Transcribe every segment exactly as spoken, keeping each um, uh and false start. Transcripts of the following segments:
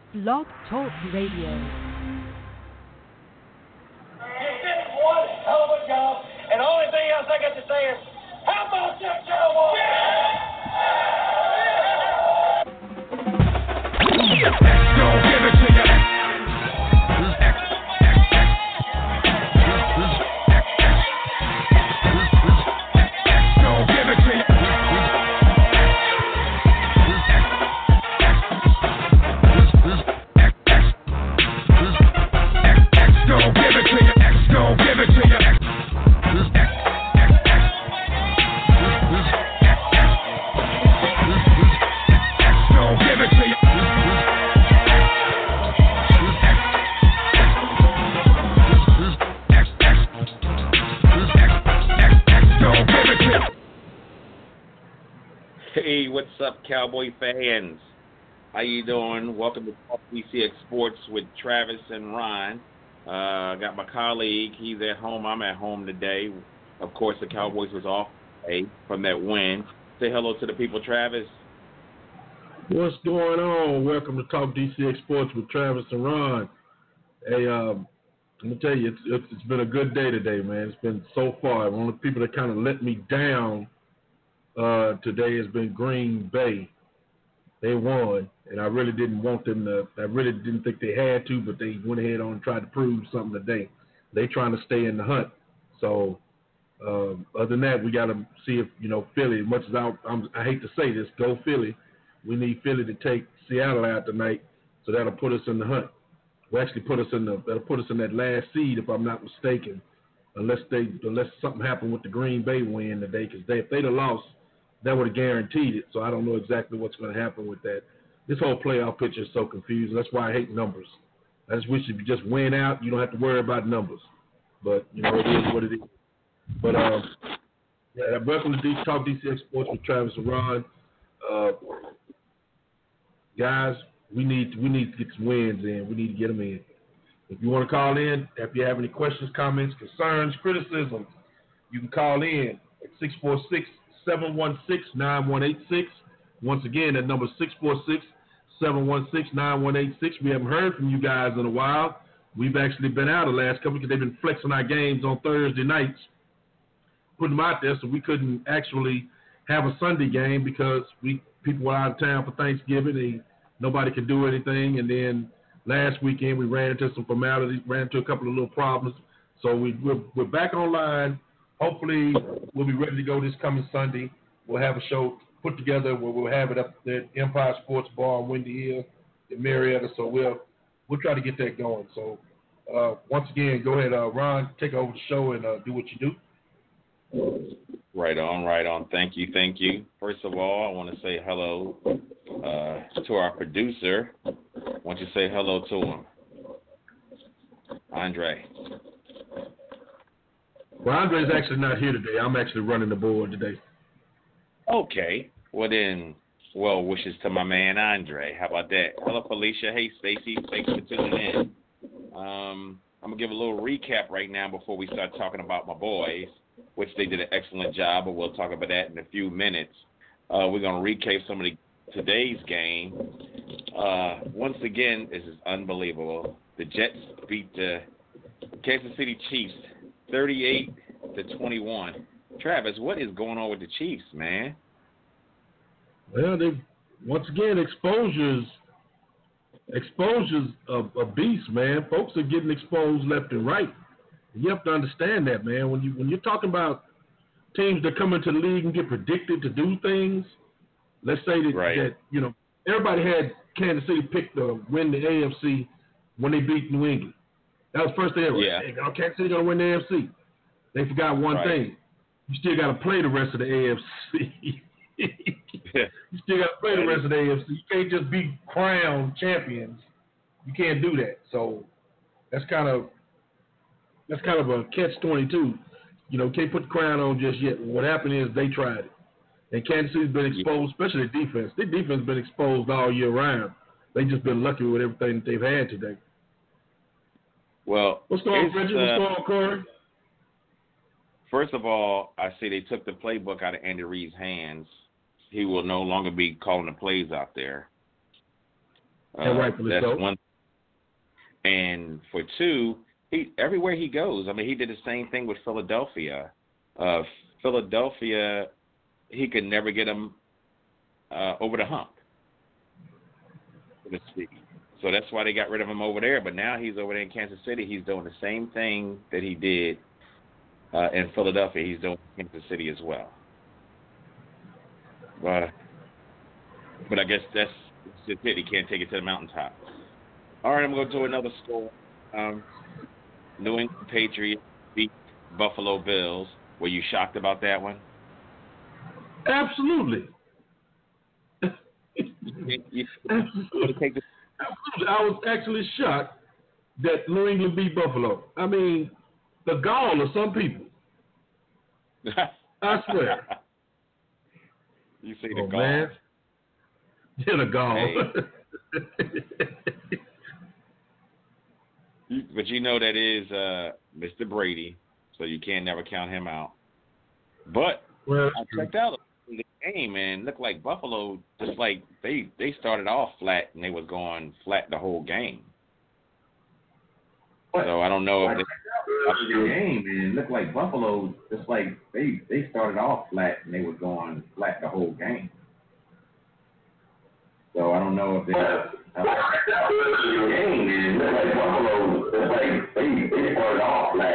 Blog Talk Radio. You did one hell of a job, and the only thing else I got to say is, how about that Cowboys? Don't give it to you. Hey, what's up, Cowboy fans? How you doing? Welcome to Talk D C X Sports with Travis and Ron. Uh, I got my colleague. He's at home. I'm at home today. Of course, the Cowboys was off today from that win. Say hello to the people, Travis. What's going on? Welcome to Talk D C X Sports with Travis and Ron. Hey, um, I'm gonna tell you, it's, it's it's been a good day today, man. It's been so far. One of the people that kind of let me down Uh, today has been Green Bay. They won, and I really didn't want them to. I really didn't think they had to, but they went ahead on and tried to prove something today. They trying to stay in the hunt. So, um, other than that, we got to see if you know Philly. As much as I, I'm, I hate to say this, go Philly. We need Philly to take Seattle out tonight, so that'll put us in the hunt. Will actually put us in the. That'll put us in that last seed, if I'm not mistaken. Unless they, unless something happened with the Green Bay win today, because they, if they'd have lost, that would have guaranteed it. So I don't know exactly what's going to happen with that. This whole playoff picture is so confusing. That's why I hate numbers. I just wish if you just win out, you don't have to worry about numbers. But, you know, it is what it is. But, uh, yeah, welcome to D- Talk D C X Sports with Travis and Ron. Uh, guys, we need, we need to get some wins in. We need to get them in. If you want to call in, if you have any questions, comments, concerns, criticisms, you can call in at six four six, seven one six, nine one eight six. Once again, that number is six four six, seven one six, nine one eight six. We haven't heard from you guys in a while. We've actually been out the last couple because they've been flexing our games on Thursday nights, putting them out there, so we couldn't actually have a Sunday game because we people were out of town for Thanksgiving. They, nobody could do anything. And then last weekend we ran into some formalities, ran into a couple of little problems. So we, we're, we're back online. Hopefully, we'll be ready to go this coming Sunday. We'll have a show put together where we'll have it up at Empire Sports Bar in Windy Hill in Marietta. So we'll we'll try to get that going. So uh, once again, go ahead, uh, Ron, take over the show and uh, do what you do. Right on, right on. Thank you, thank you. First of all, I want to say hello uh, to our producer. I want you to say hello to him, Andre. Well, Andre's actually not here today. I'm actually running the board today. Okay. Well, then, well wishes to my man, Andre. How about that? Hello, Felicia. Hey, Stacy. Thanks for tuning in. Um, I'm going to give a little recap right now before we start talking about my boys, which they did an excellent job, but we'll talk about that in a few minutes. Uh, we're going to recap some of the, today's game. Uh, once again, this is unbelievable. The Jets beat the Kansas City Chiefs thirty-eight to twenty-one. Travis, what is going on with the Chiefs, man? Well, they once again exposures, exposures of a beast, man. Folks are getting exposed left and right. You have to understand that, man. When you when you're talking about teams that come into the league and get predicted to do things, let's say that, right. that you know everybody had Kansas City picked to win the A F C when they beat New England. That was the first thing ever. Yeah. Hey, Kansas City gonna win the A F C. They forgot one right. thing. You still got to play the rest of the A F C. You still got to play the rest of the A F C. You can't just be crowned champions. You can't do that. So that's kind of that's kind of a catch twenty-two. You know, can't put the crown on just yet. What happened is they tried it, and Kansas City's been exposed, especially their defense. Their defense has been exposed all year round. They just been lucky with everything that they've had today. Well, what's going on, Reggie? What's going on, Corey? First of all, I see they took the playbook out of Andy Reid's hands. He will no longer be calling the plays out there. Uh, and rightfully that's so. one. And for two, he everywhere he goes. I mean, he did the same thing with Philadelphia. Uh, Philadelphia, he could never get him uh, over the hump, so to speak. So that's why they got rid of him over there. But now he's over there in Kansas City. He's doing the same thing that he did uh, in Philadelphia. He's doing in Kansas City as well. But, but I guess that's just it. He can't take it to the mountaintop. All right, I'm going to do another score. Um, New England Patriots beat Buffalo Bills. Were you shocked about that one? Absolutely. You, you, Absolutely. take the, Absolutely. I was actually shocked that New England beat Buffalo. I mean, the gall of some people. I swear. You say the oh, gall. Man. Yeah, the gall. Hey. you, but you know that is uh, Mister Brady, so you can't never count him out. But well, I checked out the game, and looked like Buffalo, just like they, they started off flat, and they was going flat the whole game. So I don't know if they the game, and it looked like Buffalo, just like they they started off flat, and they was going flat the whole game. So I don't know if they. Uh, the game, and it looked like Buffalo, just like they they started off flat.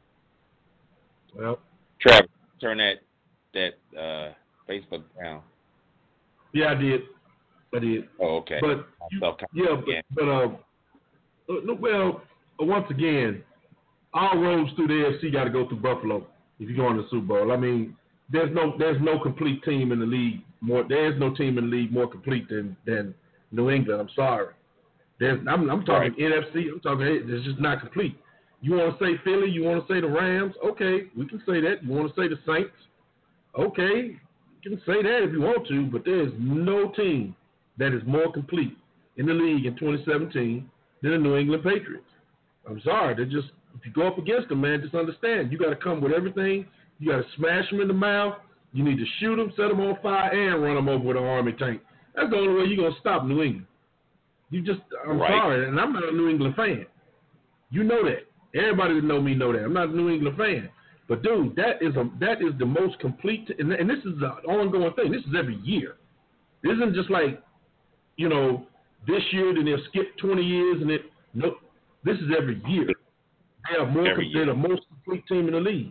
Well, Travis, turn that that uh, Facebook down. Yeah, I did. I did. Oh, okay. But you, yeah, but, but uh, uh, well, uh, once again, all roads through the A F C got to go through Buffalo if you go in the Super Bowl. I mean, there's no there's no complete team in the league more. There is no team in the league more complete than than New England. I'm sorry. There's I'm I'm talking right. N F C. I'm talking. It's just not complete. You want to say Philly? You want to say the Rams? Okay, we can say that. You want to say the Saints? Okay, you can say that if you want to. But there is no team that is more complete in the league in twenty seventeen than the New England Patriots. I'm sorry. They're just, if you go up against them, man, just understand. You got to come with everything. You got to smash them in the mouth. You need to shoot them, set them on fire, and run them over with an army tank. That's the only way you're going to stop New England. You just, I'm right. sorry, and I'm not a New England fan. You know that. Everybody that know me know that. I'm not a New England fan. But, dude, that is a that is the most complete, and, and this is an ongoing thing. This is every year. This isn't just like, you know, this year, then they'll skip twenty years, and it, nope. This is every year. They are more, they're the most complete team in the league.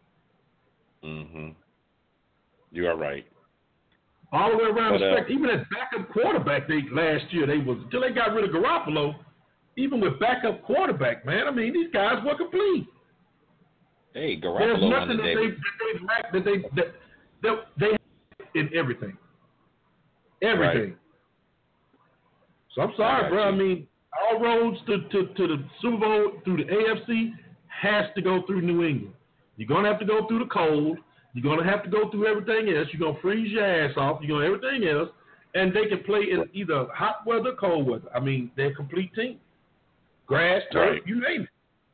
Mm-hmm. You are right. All the way around but, the uh, spectrum. Even as backup quarterback, they last year they was until they got rid of Garoppolo. Even with backup quarterback, man, I mean these guys were complete. Hey, Garoppolo. There's nothing that they, that they lack that they that, that they have in everything. Everything. Right. So I'm sorry, bro. You. I mean, all roads to, to, to the Super Bowl through the A F C has to go through New England. You're gonna have to go through the cold. You're gonna have to go through everything else. You're gonna freeze your ass off. You're gonna everything else, and they can play in either hot weather, cold weather. I mean, they're a complete team. Grass, turf, right. You name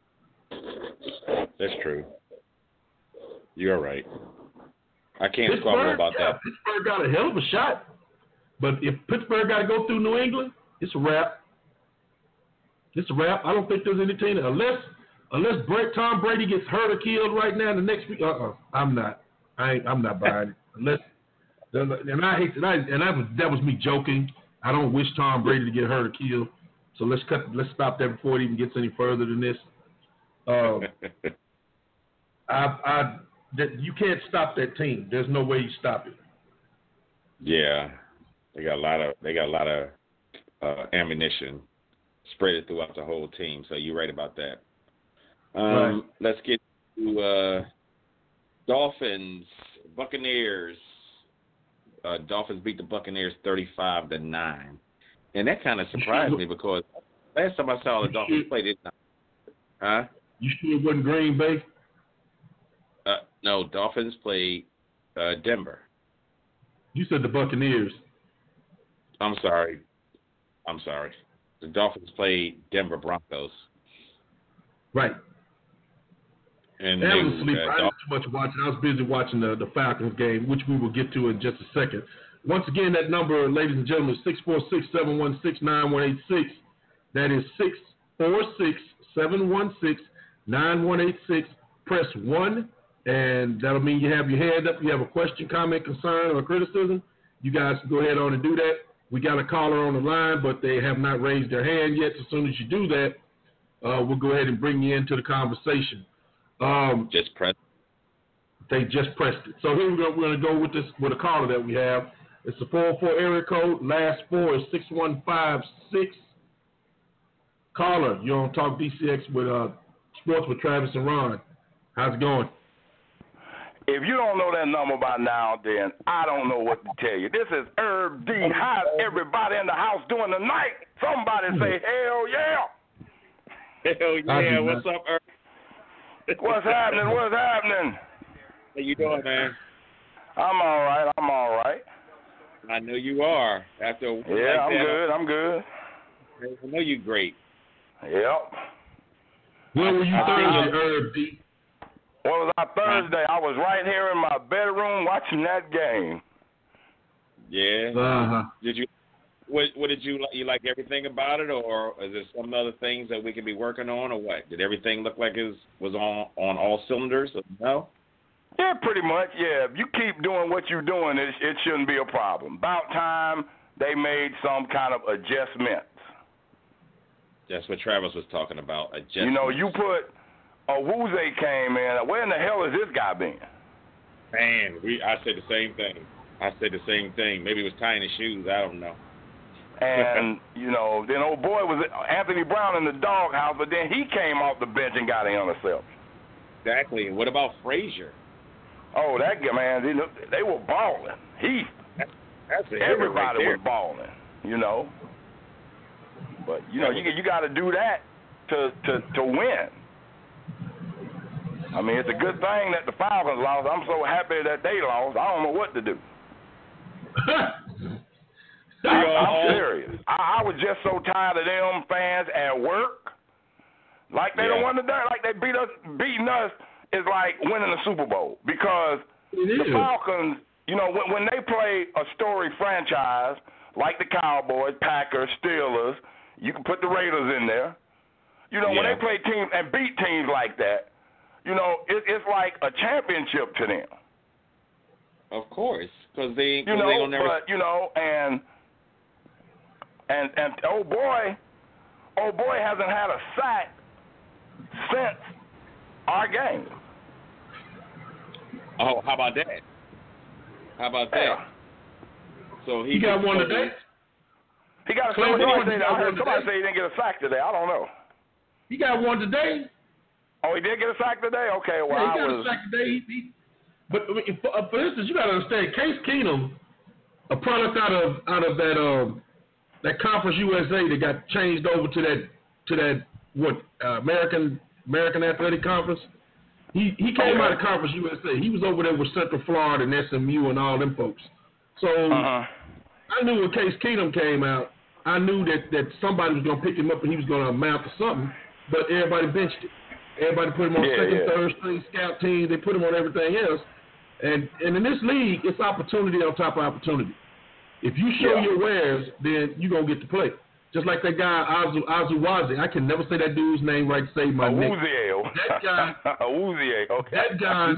it. That's true. You're right. I can't Pittsburgh, squabble about yeah, that. Pittsburgh got a hell of a shot, but if Pittsburgh got to go through New England, it's a wrap. It's a wrap. I don't think there's any team unless unless Brett, Tom Brady gets hurt or killed right now in the next week. Uh-uh. I'm not. I ain't, I'm not buying it. Unless and I hate and I and that was that was me joking. I don't wish Tom Brady to get hurt or killed. So let's cut. Let's stop that before it even gets any further than this. Um, I, I, that you can't stop that team. There's no way you stop it. Yeah, they got a lot of they got a lot of uh, ammunition spread it throughout the whole team. So you're right about that. Um, right. Let's get to uh, Dolphins, Buccaneers. Uh, Dolphins beat the Buccaneers thirty-five to nine. And that kind of surprised me because last time I saw the Dolphins play this time. Huh? You sure it wasn't Green Bay? Uh, no, Dolphins played uh, Denver. You said the Buccaneers. I'm sorry. I'm sorry. The Dolphins played Denver Broncos. Right. And I they, was asleep. uh, I didn't too much watching. I was busy watching the, the Falcons game, which we will get to in just a second. Once again, that number, ladies and gentlemen, is six four six, seven one six, nine one eight six. That is six four six, seven one six, nine one eight six. Press one, and that'll mean you have your hand up. You have a question, comment, concern, or criticism. You guys can go ahead on and do that. We got a caller on the line, but they have not raised their hand yet. As soon as you do that, uh, we'll go ahead and bring you into the conversation. Um, just press. They just pressed it. So here we're going, we're going to go with this with a caller that we have. It's a four oh four area code. Last four is six one five six. Caller, you're on Talk D C X with uh, Sports with Travis and Ron. How's it going? If you don't know that number by now, then I don't know what to tell you. This is Herb D. How's everybody in the house doing tonight? Somebody say, hell yeah. Hell yeah. What's up, Herb? What's happening? What's happening? How you doing, man? I'm all right. I'm all right. I know you are. After a week yeah, like I'm that, good. I'm good. I know you're great. Yep. Where were you uh, Thursday, Herb D? What was I Thursday? I was right here in my bedroom watching that game. Yeah. Uh-huh. Did you? What, what did you like? You like everything about it, or is there some other things that we could be working on, or what? Did everything look like it was on on all cylinders? Or no. Yeah, pretty much. Yeah, if you keep doing what you're doing, it, it shouldn't be a problem. About time they made some kind of adjustments. That's what Travis was talking about. Adjustments. You know, you put Owuzie came in. Where in the hell has this guy been? Man, we I said the same thing. I said the same thing. Maybe it was tying his shoes. I don't know. And, you know, then old boy was Anthony Brown in the doghouse, but then he came off the bench and got an interception. Exactly. And what about Frazier? Oh, that guy, man, they, they were balling. He, That's it. everybody right was balling, you know. But, you know, you you got to do that to, to, to win. I mean, it's a good thing that the Falcons lost. I'm so happy that they lost. I don't know what to do. I, I'm serious. I, I was just so tired of them fans at work. Like they Yeah. don't want to die. Like they beat us, beating us is like winning the Super Bowl because It the is. Falcons, you know, when, when they play a storied franchise like the Cowboys, Packers, Steelers, you can put the Raiders in there. You know, when Yeah. they play teams and beat teams like that, you know, it, it's like a championship to them. Of course, because they, You know, they don't never. but you know, and and and oh boy, oh boy hasn't had a sack since our game. Oh, how about that? How about that? Yeah. So he He got could- one so today. He got a Clay somebody, Morgan say, got I heard one somebody today. say he didn't get a sack today. I don't know. He got one today. Oh, he did get a sack today? Okay, well, yeah, he I got was. a sack today. He, he, but I mean, for, uh, for instance, you got to understand, Case Keenum, a product out of out of that um, that Conference U S A that got changed over to that to that what uh, American American Athletic Conference. He he came Okay. out of Conference U S A. He was over there with Central Florida and S M U and all them folks. So Uh-huh. I knew when Case Keenum came out, I knew that, that somebody was going to pick him up and he was going to amount to something, but everybody benched it. Everybody put him on Yeah, second, yeah. third string, scout team. They put him on everything else. And and in this league, it's opportunity on top of opportunity. If you show Yeah. your wares, then you're going to get to play. Just like that guy, Azu, Azuwazi. I can never say that dude's name right to save my neck. Awuzie. That guy- Awuzie, okay. That guy,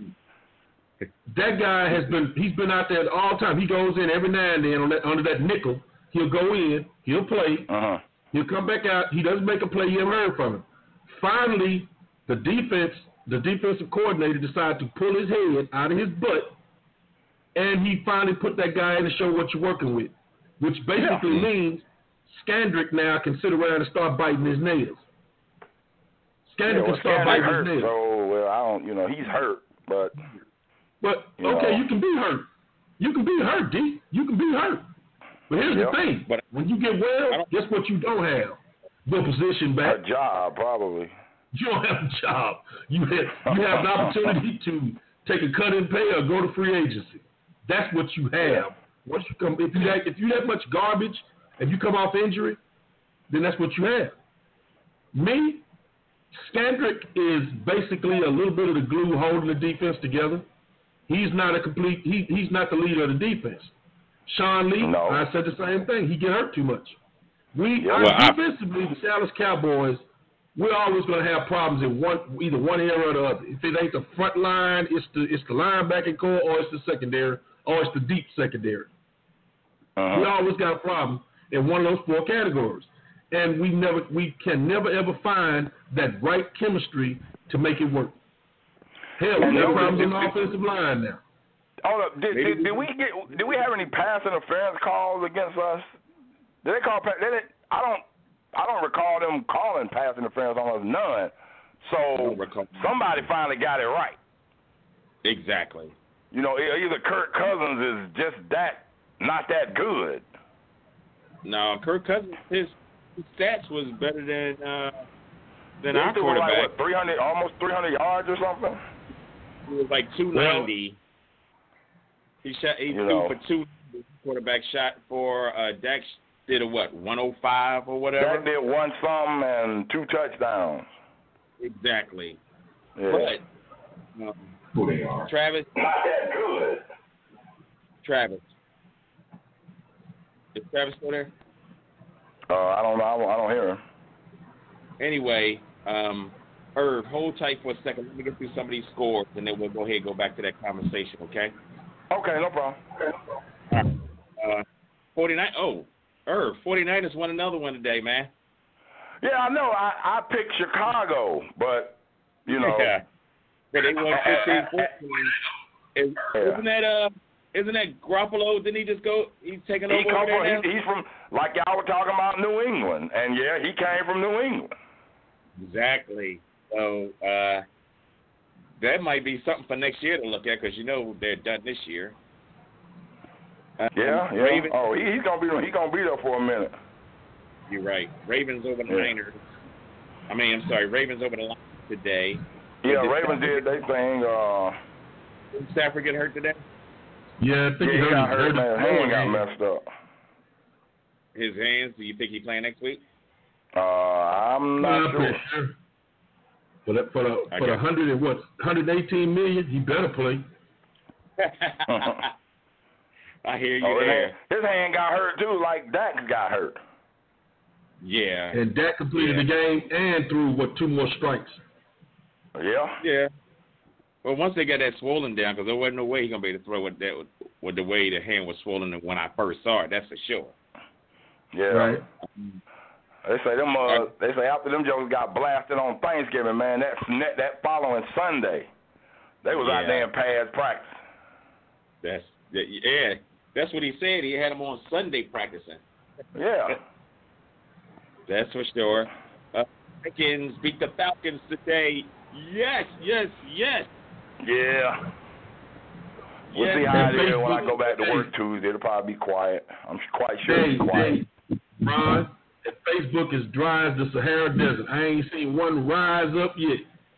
that guy has been, he's been out there all the time. He goes in every now and then on that, under that nickel. He'll go in, he'll play, Uh-huh. he'll come back out. He doesn't make a play. You haven't heard from him. Finally, the defense, the defensive coordinator decided to pull his head out of his butt, and he finally put that guy in to show what you're working with, which basically Yeah. means Skandrick now can sit around and start biting his nails. Skandrick Yeah, well, can start Scandrick biting hurt, his nails. so, well, I don't, you know, he's hurt, but, But, You okay, know. you can be hurt. You can be hurt, D. You can be hurt. But here's Yep. the thing. But- when you get I well, don't- guess what you don't have? Your position a back. job, probably. You don't have a job. You have, you have an opportunity to take a cut in pay or go to free agency. That's what you have. Once you come, if you that, if you that much garbage, and you come off injury, then that's what you have. Me, Skandrick is basically a little bit of the glue holding the defense together. He's not a complete. He he's not the leader of the defense. Sean Lee, No. I said the same thing. He get hurt too much. We Yeah, I, well, I- defensively, the Dallas Cowboys, we're always going to have problems in one, either one area or the other. If it ain't the front line, it's the it's the linebacking core, or it's the secondary, or it's the deep secondary. Uh-huh. We always got a problem in one of those four categories, and we never we can never ever find that right chemistry to make it work. Hell, we And got no, problems did- in the did- offensive line now. Hold up. Did, Maybe did, did we get? Did we have any pass interference calls against us? Did they call? pa- Did they, I don't. I don't recall them calling pass interference on us. None. So don't recall. somebody finally got it right. Exactly. You know, e- either Kirk Cousins is just that not that good. No, Kirk Cousins, his, his stats was better than uh, than He our threw like quarterback. what, three hundred, almost three hundred yards or something. He was like two ninety. He shot. He You threw know. for two. Quarterback shot for uh, Dak did a what one oh five or whatever. That did one something and two touchdowns. Exactly. Yeah. But um, Who they are. Travis, Not that good. Travis, is Travis still there? Uh, I don't know. I don't, I don't hear him. Anyway, um, Irv, hold tight for a second. Let me get through some of these scores, and then we'll go ahead and go back to that conversation. Okay. Okay, no problem. Uh, forty-nine. Oh, Irv, forty-niners won another one today, man. Yeah, I know. I, I picked Chicago, but you know. Yeah. But they won fifteen fourteen. Is, Yeah. Isn't that uh? Isn't that Garoppolo? Didn't he just go? He's taking He over come over from, there now? he, he's from, like y'all were talking about, New England, and yeah, he came from New England. Exactly. So uh, that might be something for next year to look at because you know they're done this year. Um, Yeah, yeah. Ravens, Oh, he, he's gonna be he gonna be there for a minute. You're right. Ravens over the Yeah. Niners. I mean, I'm sorry, Ravens over the Lions today. Yeah, Did Ravens did they thing. Uh, Did Stafford get hurt today? Yeah, I think yeah, he he got hurt, hurt, man. his Hand got hand. messed up. His hands. Do you think he's playing next week? Uh, I'm not Not sure. pretty sure. For the for the I for the got- hundred and what hundred eighteen million, he better play. I hear you Oh, his, there. hand, his hand got hurt too, like Dak got hurt. Yeah. And Dak completed Yeah. the game and threw what two more strikes. Yeah. Yeah. Well, once they got that swollen down, because there wasn't no way he's gonna be able to throw with that with the way the hand was swollen when I first saw it. That's for sure. Yeah. Right. They say them. Uh, they say after them jokers got blasted on Thanksgiving, man. That that, that following Sunday, they was out Yeah. there in pads practice. That's that, yeah. That's what he said. He had him on Sunday practicing. Yeah. That's for sure. Uh, Falcons beat the Falcons today. Yes, yes, yes. Yeah. We'll yes. see how it And is when I Facebook- go back to work hey. Tuesday. It'll probably be quiet. I'm quite sure Hey, it's quiet. hey, Ron, that Facebook is dry as the Sahara Desert. I ain't seen one rise up yet.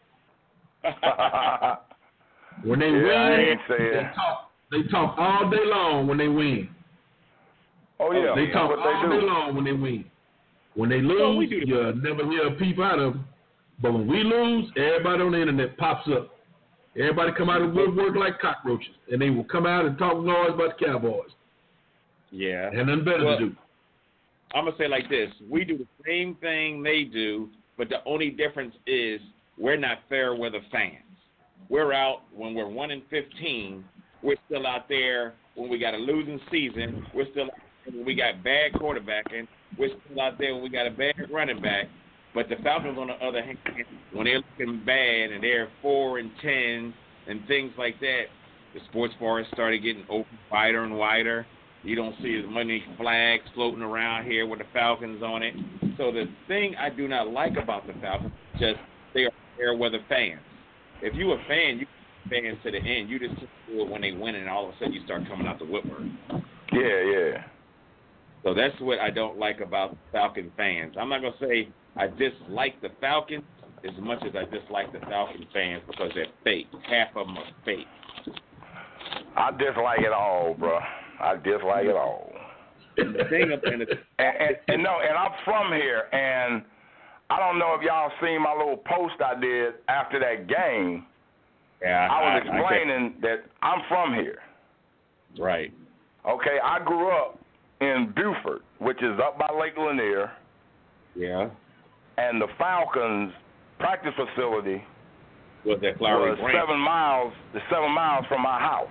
When they Yeah, win, I ain't they saying. talk. They talk all day long when they win. Oh yeah, They that's talk what all they day do. long when they win. When they Well, we lose, do the- you never hear a peep out of them. But when we lose, everybody on the internet pops up. Everybody come out of woodwork like cockroaches, and they will come out and talk noise about the Cowboys. Yeah. And nothing better Well, to do. I'm gonna say like this: we do the same thing they do, but the only difference is we're not fair weather fans. We're out when we're one and fifteen. We're still out there when we got a losing season. We're still out there when we got bad quarterbacking. We're still out there when we got a bad running back. But the Falcons, on the other hand, when they're looking bad and they're four and ten and things like that, the sports bars started getting open wider and wider. You don't see as many flags floating around here with the Falcons on it. So the thing I do not like about the Falcons is just they are fair weather fans. If you a fan, you fans to the end. You just do it when they win, and all of a sudden you start coming out the woodwork. Yeah, yeah. So that's what I don't like about Falcon fans. I'm not gonna say I dislike the Falcons as much as I dislike the Falcon fans because they're fake. Half of them are fake. I dislike it all, bro. I dislike it all. And the thing up and the, And, and, and no, and I'm from here, and I don't know if y'all seen my little post I did after that game. yeah, I was I- I explaining that I'm from here. get- right. Okay, I grew up in Beaufort, which is up by Lake Lanier, Yeah. and the Falcons practice facility Was that Flowery was Branch? seven miles, the seven miles from my house.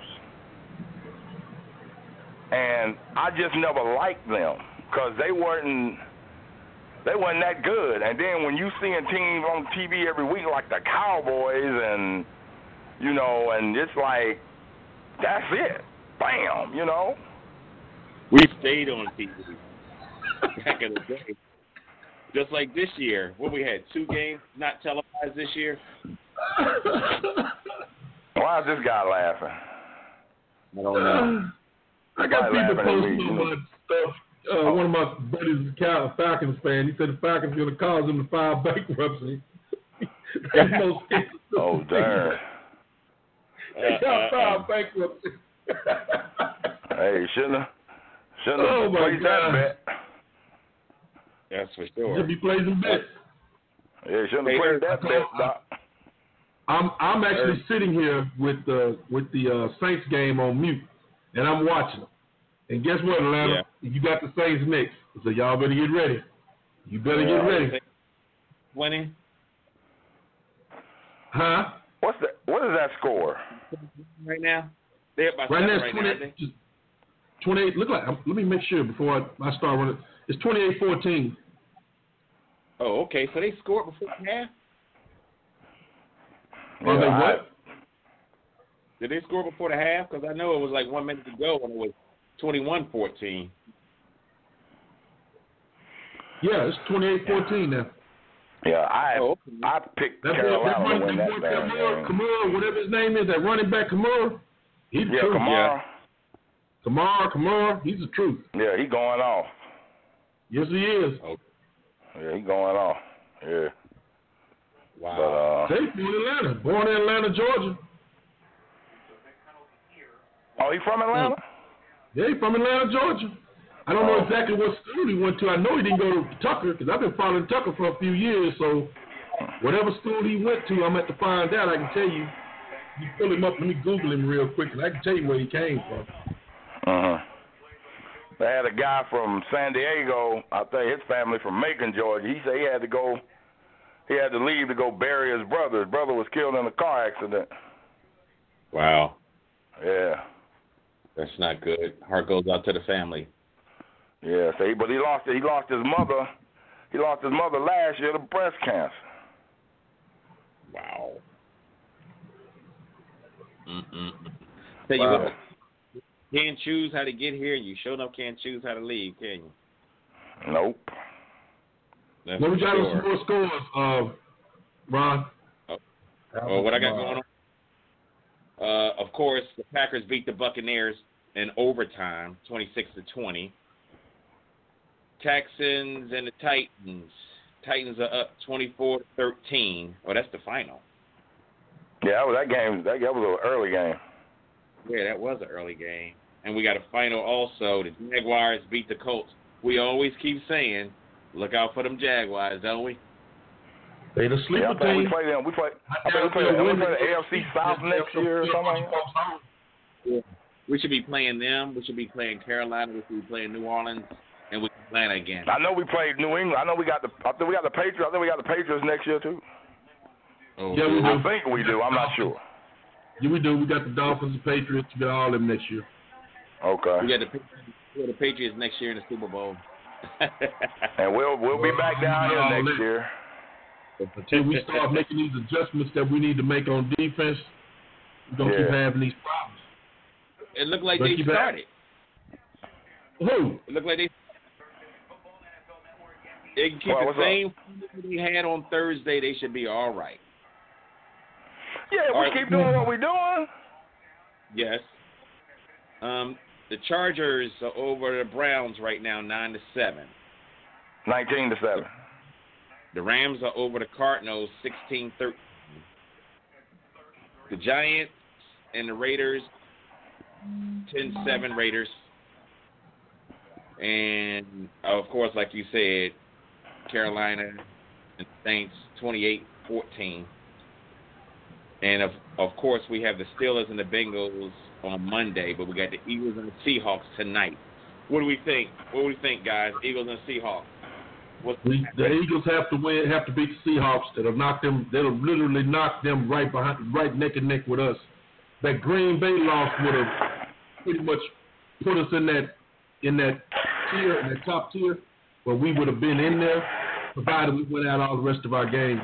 And I just never liked them because they weren't, they wasn't that good. And then when you seeing teams on T V every week like the Cowboys and, you know, and it's like, that's it. Bam, you know. We stayed on T V back in the day. Just like this year, what we had, two games not televised this year. Why is this guy laughing? I don't know. I got Probably people laughing at posting me, on you know. my stuff. Uh, One of my buddies is a Cal- Falcons fan. He said the Falcons going to cause him to file bankruptcy. There's no skip. Oh, darn. They got Uh, uh, filed uh. bankruptcy. Hey, shouldn't have, shouldn't have Oh, my played that God. bet. That's for Should sure. be placing bets. Yeah, shouldn't Hey, have played that I- bet, Doc. I'm I'm actually sitting here with the with the uh, Saints game on mute, and I'm watching them. And guess what, Atlanta? You got the Saints next, so y'all better get ready. You better Yeah. get ready, Winning? huh? What's the what is that score? Right now? They're about Right seven now, it's right now, aren't they? twenty-eight. twenty-eight. Look like. Let me make sure before I, I start running. It's twenty-eight fourteen. Oh, okay. So they scored before half? Are they I- what? Did they score before the half? Because I know it was like one minute to go when it was twenty-one fourteen. Yeah, it's twenty-eight fourteen now. Yeah, I Oh, okay. I picked That boy, that Carolina to running win that that boy, damn Kamara, game. Kamara, whatever his name is, that running back Kamara. He's the Yeah, truth. Kamara. Kamara, Kamara, he's the truth. Yeah, he going off. Yes, he is. Yeah, he going off. Yeah. Wow. But uh, He's from Atlanta, born in Atlanta, Georgia. oh, he from Atlanta? Yeah, he's from Atlanta, Georgia. I don't know Oh. exactly what school he went to. I know he didn't go to Tucker because I've been following Tucker for a few years. So whatever school he went to, I'm at to find out. I can tell you. You pull him up. Let me Google him real quick, and I can tell you where he came from. Uh huh. They had a guy from San Diego. I think his family from Macon, Georgia. He said he had to go. He had to leave to go bury his brother. His brother was killed in a car accident. Wow. Yeah. That's not good. Heart goes out to the family. Yeah. So he, but he lost. He lost his mother. He lost his mother last year to breast cancer. Wow. Mm-mm. Tell you Wow. what, you can't choose how to get here, and you sure enough can't choose how to leave, can you? Nope. That's What we for got on some sure. more scores, uh, Ron? Oh, what I got going on? Uh, of course, the Packers beat the Buccaneers in overtime, twenty-six to twenty. Texans and the Titans. Titans are up twenty-four to thirteen. Oh, that's the final. Yeah, that was that game. That, that was an early game. Yeah, that was an early game. And we got a final also. The Jaguars beat the Colts. We always keep saying, look out for them Jaguars, don't we? They the Yeah, sleeper I think we team. play them. We play. I think Yeah, we play. they'll We win play the the A F C South next year or something like that. We should be playing them. We should be playing Carolina. We should be playing New Orleans. And we can Atlanta again. I know we played New England. I know we got the. I think we got the Patriots. I think we got the Patriots next year too. Oh, Yeah, we I do. think we do. I'm not sure. Yeah, we do. We got the Dolphins, the Patriots. We got all of them next year. Okay. We got the, we got the Patriots next year in the Super Bowl. And we'll we'll be back down here next year. Until we start making these adjustments that we need to make on defense, we're going to keep Yeah. having these problems. It looked like But they keep at- started. Who? It looked like they they can keep Well, the what's up? same they had on Thursday. They should be all right. Yeah, we All right. keep doing what we're doing. Yes. Um, the Chargers are over the Browns right now, nine to seven. Nineteen to seven. The Rams are over the Cardinals, sixteen thirteen. The Giants and the Raiders, ten seven Raiders. And, of course, like you said, Carolina and Saints, twenty-eight fourteen. And of of course, we have the Steelers and the Bengals on Monday, but we got the Eagles and the Seahawks tonight. What do we think? What do we think, guys? Eagles and Seahawks. What's We, the Eagles have to win, have to beat the Seahawks. That'll knock them. That'll literally knock them right behind, right neck and neck with us. That Green Bay loss would have pretty much put us in that in that tier, in that top tier, where we would have been in there, provided we went out all the rest of our games.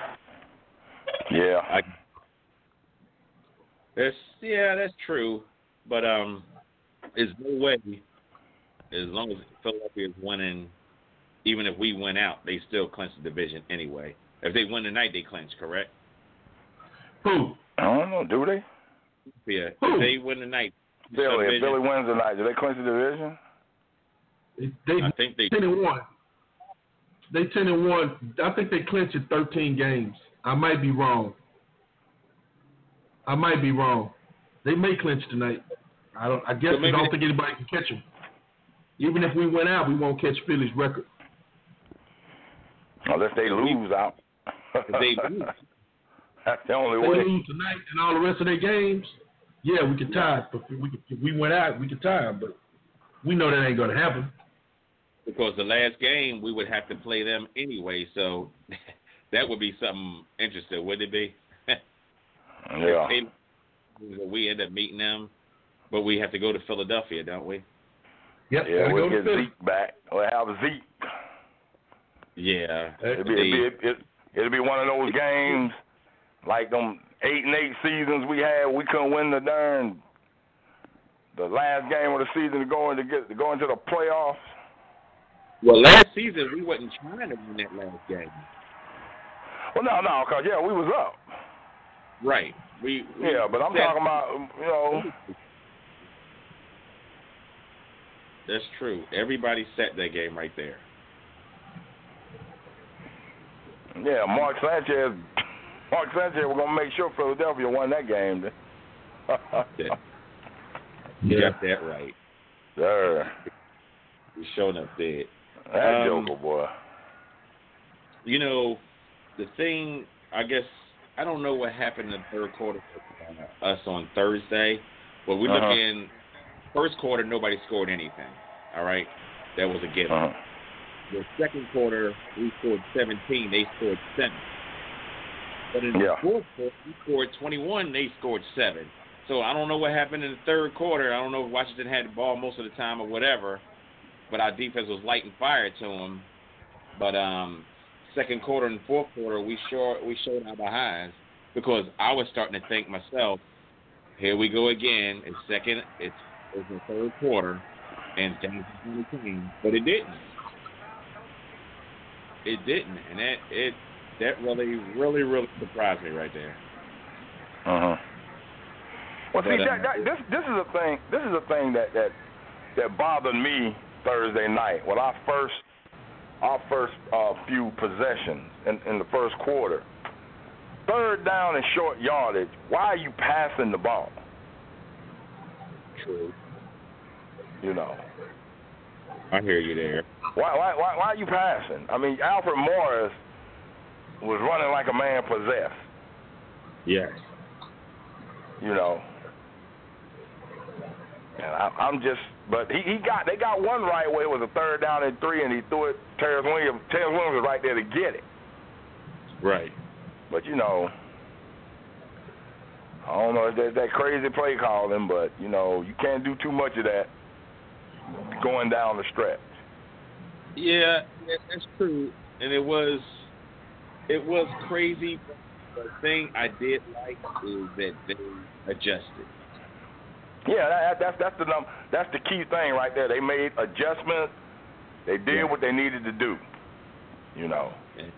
Yeah. I, that's yeah, that's true. But um, there's no way, as long as Philadelphia is winning, even if we win out, they still clinch the division anyway. If they win tonight, they clinch, correct? Who? I don't know. Do they? Yeah. Who? If they win tonight, Philly. If division. Philly wins tonight, do they clinch the division? They, they I think they ten and one. They ten and one. I think they clinched in thirteen games. I might be wrong. I might be wrong. They may clinch tonight. I don't. I guess So I maybe don't they- think anybody can catch them. Even if we went out, we won't catch Philly's record. Unless they lose out. if they lose. That's the only If they way. lose tonight and all the rest of their games, yeah, we could tie. But if we, if we went out, we could tie. But we know that ain't going to happen. Because the last game we would have to play them anyway, so that would be something interesting, wouldn't it be? Yeah. We end up meeting them, but we have to go to Philadelphia, don't we? Yep. Yeah, gotta we'll go to get Philly. Zeke back. We'll have Zeke. Yeah. It'll be, it'll, be, it, it'll be one of those games like them eight and eight seasons we had. We couldn't win the darn the last game of the season to go into get to go into the playoffs. Well, last season we wasn't trying to win that last game. Well, no, no, cause yeah, we was up. Right. We, we Yeah, but I'm set- talking about you know. That's true. Everybody set that game right there. Yeah, Mark Sanchez. Mark Sanchez, we're gonna make sure Philadelphia won that game. Yeah. You got that right. Sir, We showing up dead. that Um, Joker boy. You know, the thing, I guess, I don't know what happened in the third quarter for uh, us on Thursday, but we Uh-huh. look in, first quarter, nobody scored anything, all right? That was a given. Uh-huh. The second quarter, we scored seventeen, they scored seven. But in Yeah. the fourth quarter, we scored twenty-one, they scored seven. So I don't know what happened in the third quarter. I don't know if Washington had the ball most of the time or whatever, but our defense was lighting fire to them. But um, second quarter and fourth quarter, we sure we showed our behinds because I was starting to think myself, here we go again. It's second, it's, it's the third quarter, and things are going to change. But it didn't. It didn't, and that it that really, really, really surprised me right there. Uh huh. Well, see, But, that, um, that, this this is a thing. This is a thing that that that bothered me Thursday night when our first our first uh, few possessions in, in the first quarter. Third down and short yardage. Why are you passing the ball? True. You know. I hear you there. Why why why, why are you passing? I mean, Alfred Morris was running like a man possessed. Yes. You know. And I, I'm just, but he, he got, they got one right where it was a third down and three, and he threw it. Terrence Williams, Terrence Williams was right there to get it. Right. But you know, I don't know if there's that crazy play calling, but you know, you can't do too much of that going down the stretch. Yeah, yeah, that's true, and it was it was crazy. But the thing I did like is that they adjusted. Yeah, that, that's that's the num- that's the key thing right there. They made adjustments. They did Yeah. what they needed to do. You know.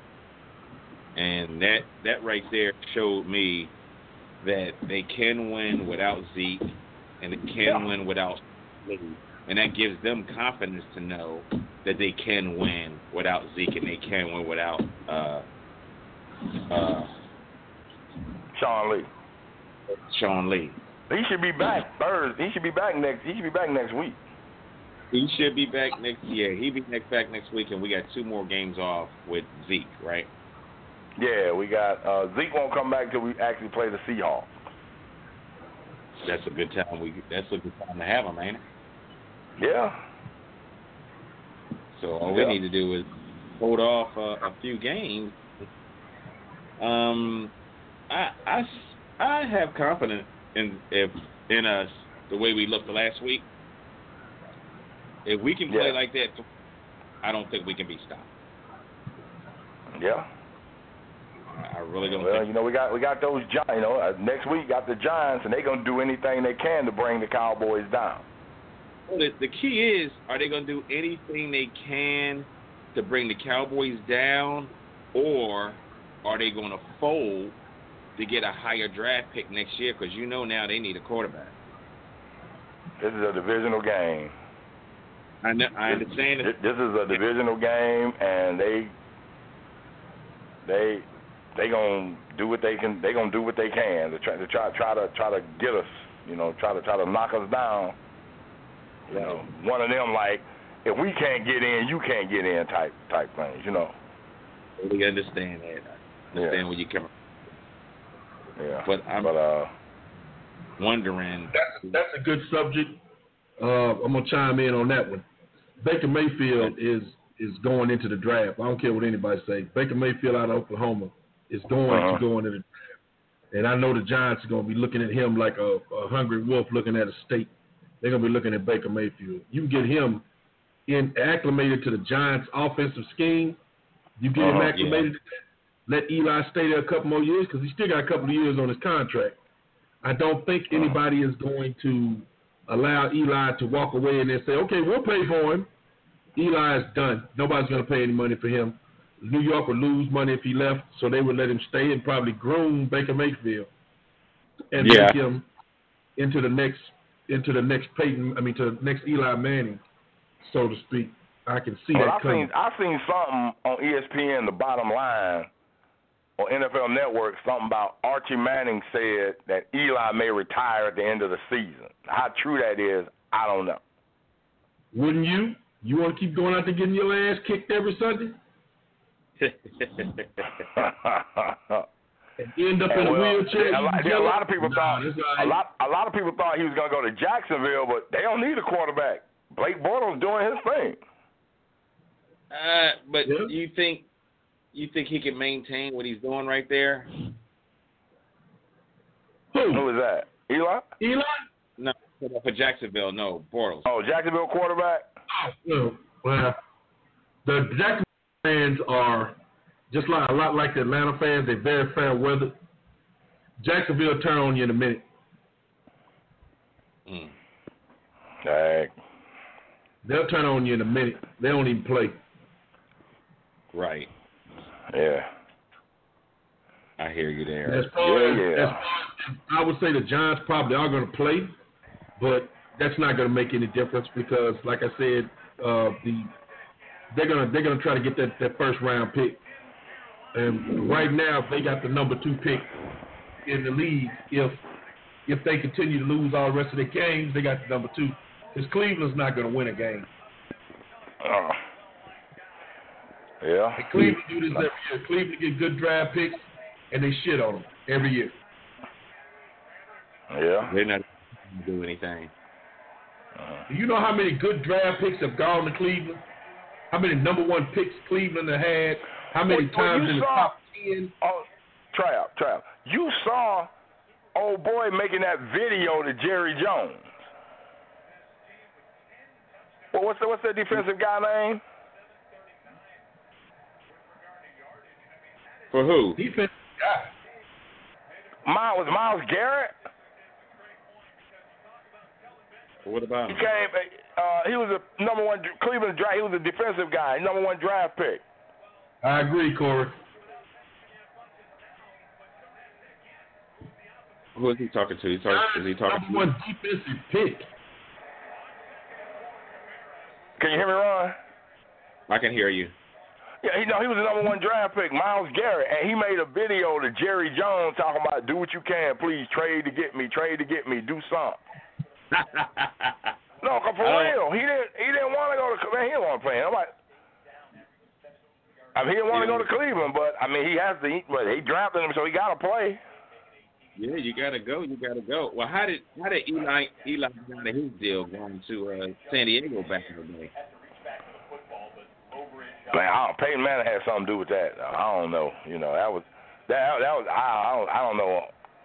And that that right there showed me that they can win without Zeke, and they can Yeah. win without Lee. And that gives them confidence to know that they can win without Zeke, and they can win without uh, uh, Sean Lee. Sean Lee. He should be back Thursday. He should be back next. He should be back next week. He should be back next year. He'll be next back next week, and we got two more games off with Zeke, right? Yeah, we got uh, Zeke won't come back till we actually play the Seahawks. That's a good time. We that's a good time to have him, ain't it? Yeah. So all yeah. we need to do is hold off uh, a few games. Um, I, I, I have confidence in if in us the way we looked last week. If we can play yeah. like that, I don't think we can be stopped. Yeah. I really don't. Well, think you know, we got we got those Giants. You know, uh, next week got the Giants, and they're gonna do anything they can to bring the Cowboys down. Well, the, the key is, are they gonna do anything they can to bring the Cowboys down, or are they gonna fold to get a higher draft pick next year? Because you know now they need a quarterback. This is a divisional game. I know, I understand. This, this is a divisional game, and they they. They gonna do what they can. They gonna do what they can to try to try try to try to get us. You know, try to try to knock us down. You know, one of them like, if we can't get in, you can't get in type type things. You know. We understand that. I understand yeah. where you come. Yeah. But I'm but, uh, wondering. That's that's a good subject. Uh, I'm gonna chime in on that one. Baker Mayfield is is going into the draft. I don't care what anybody say. Baker Mayfield out of Oklahoma is going uh-huh. to go into the draft. And I know the Giants are going to be looking at him like a, a hungry wolf looking at a steak. They're going to be looking at Baker Mayfield. You can get him in acclimated to the Giants' offensive scheme. You get uh-huh, him acclimated yeah. to that. Let Eli stay there a couple more years because he still got a couple of years on his contract. I don't think anybody is going to allow Eli to walk away and then say, okay, we'll pay for him. Eli is done. Nobody's going to pay any money for him. New York would lose money if he left, so they would let him stay and probably groom Baker Mayfield and yeah. make him into the next into the next Peyton. I mean, to the next Eli Manning, so to speak. I can see well, that I coming. seen I seen something on E S P N, the bottom line, or N F L Network, something about Archie Manning said that Eli may retire at the end of the season. How true that is, I don't know. Wouldn't you? You want to keep going out there getting your ass kicked every Sunday? and end up in a well, wheelchair. A lot, a lot of people nah, thought right. a lot a lot of people thought he was going to go to Jacksonville, but they don't need a quarterback. Blake Bortles doing his thing. Uh, but yeah. you think you think he can maintain what he's doing right there? Who? Who is that? Eli? Eli? No, for Jacksonville, no, Bortles. Oh, Jacksonville quarterback? Oh, no. Well, the Jacksonville fans are just like a lot like the Atlanta fans. They're very fair weather. Jacksonville turn on you in a minute. Mm. Dang. They'll turn on you in a minute. They don't even play. Right. Yeah. I hear you there. As far yeah, as, yeah. as far as, I would say the Giants probably are going to play, but that's not going to make any difference because, like I said, uh, the they're gonna they're gonna try to get that, that first round pick. And right now, they got the number two pick in the league. If if they continue to lose all the rest of their games, they got the number two. Because Cleveland's not going to win a game. Uh, yeah. And Cleveland do this every year. Cleveland get good draft picks, and they shit on them every year. Yeah. They're not going to do anything. Uh, Do you know how many good draft picks have gone to Cleveland? How many number one picks Cleveland have had? How many well, times well, in the saw, top ten? Oh, Trav, Trav. You saw old boy making that video to Jerry Jones. Well, what's the, what's that defensive guy name? For who? Defensive guy. Miles, was Miles Garrett? What about He him? came. Uh, he was a number one Cleveland draft. He was a defensive guy, number one draft pick. I agree, Corey. Who is he talking to? He talking, is he talking number one defensive pick. Can you hear me, Ron? I can hear you. Yeah, he no, he was the number one draft pick, Miles Garrett, and he made a video to Jerry Jones talking about do what you can, please trade to get me, trade to get me, do something. No, for real, he didn't. He didn't want to go to. Man, he didn't want to play. I'm like, I mean, he didn't want to You go know- to Cleveland, but I mean, he has to. He, but he drafted him, so he got to play. Yeah, you gotta go. You gotta go. Well, how did how did Eli Eli get out of his deal going to uh, San Diego back in the day? Man, I don't, Peyton Manning had something to do with that. I don't know. You know, that was that that was I I don't, I don't know.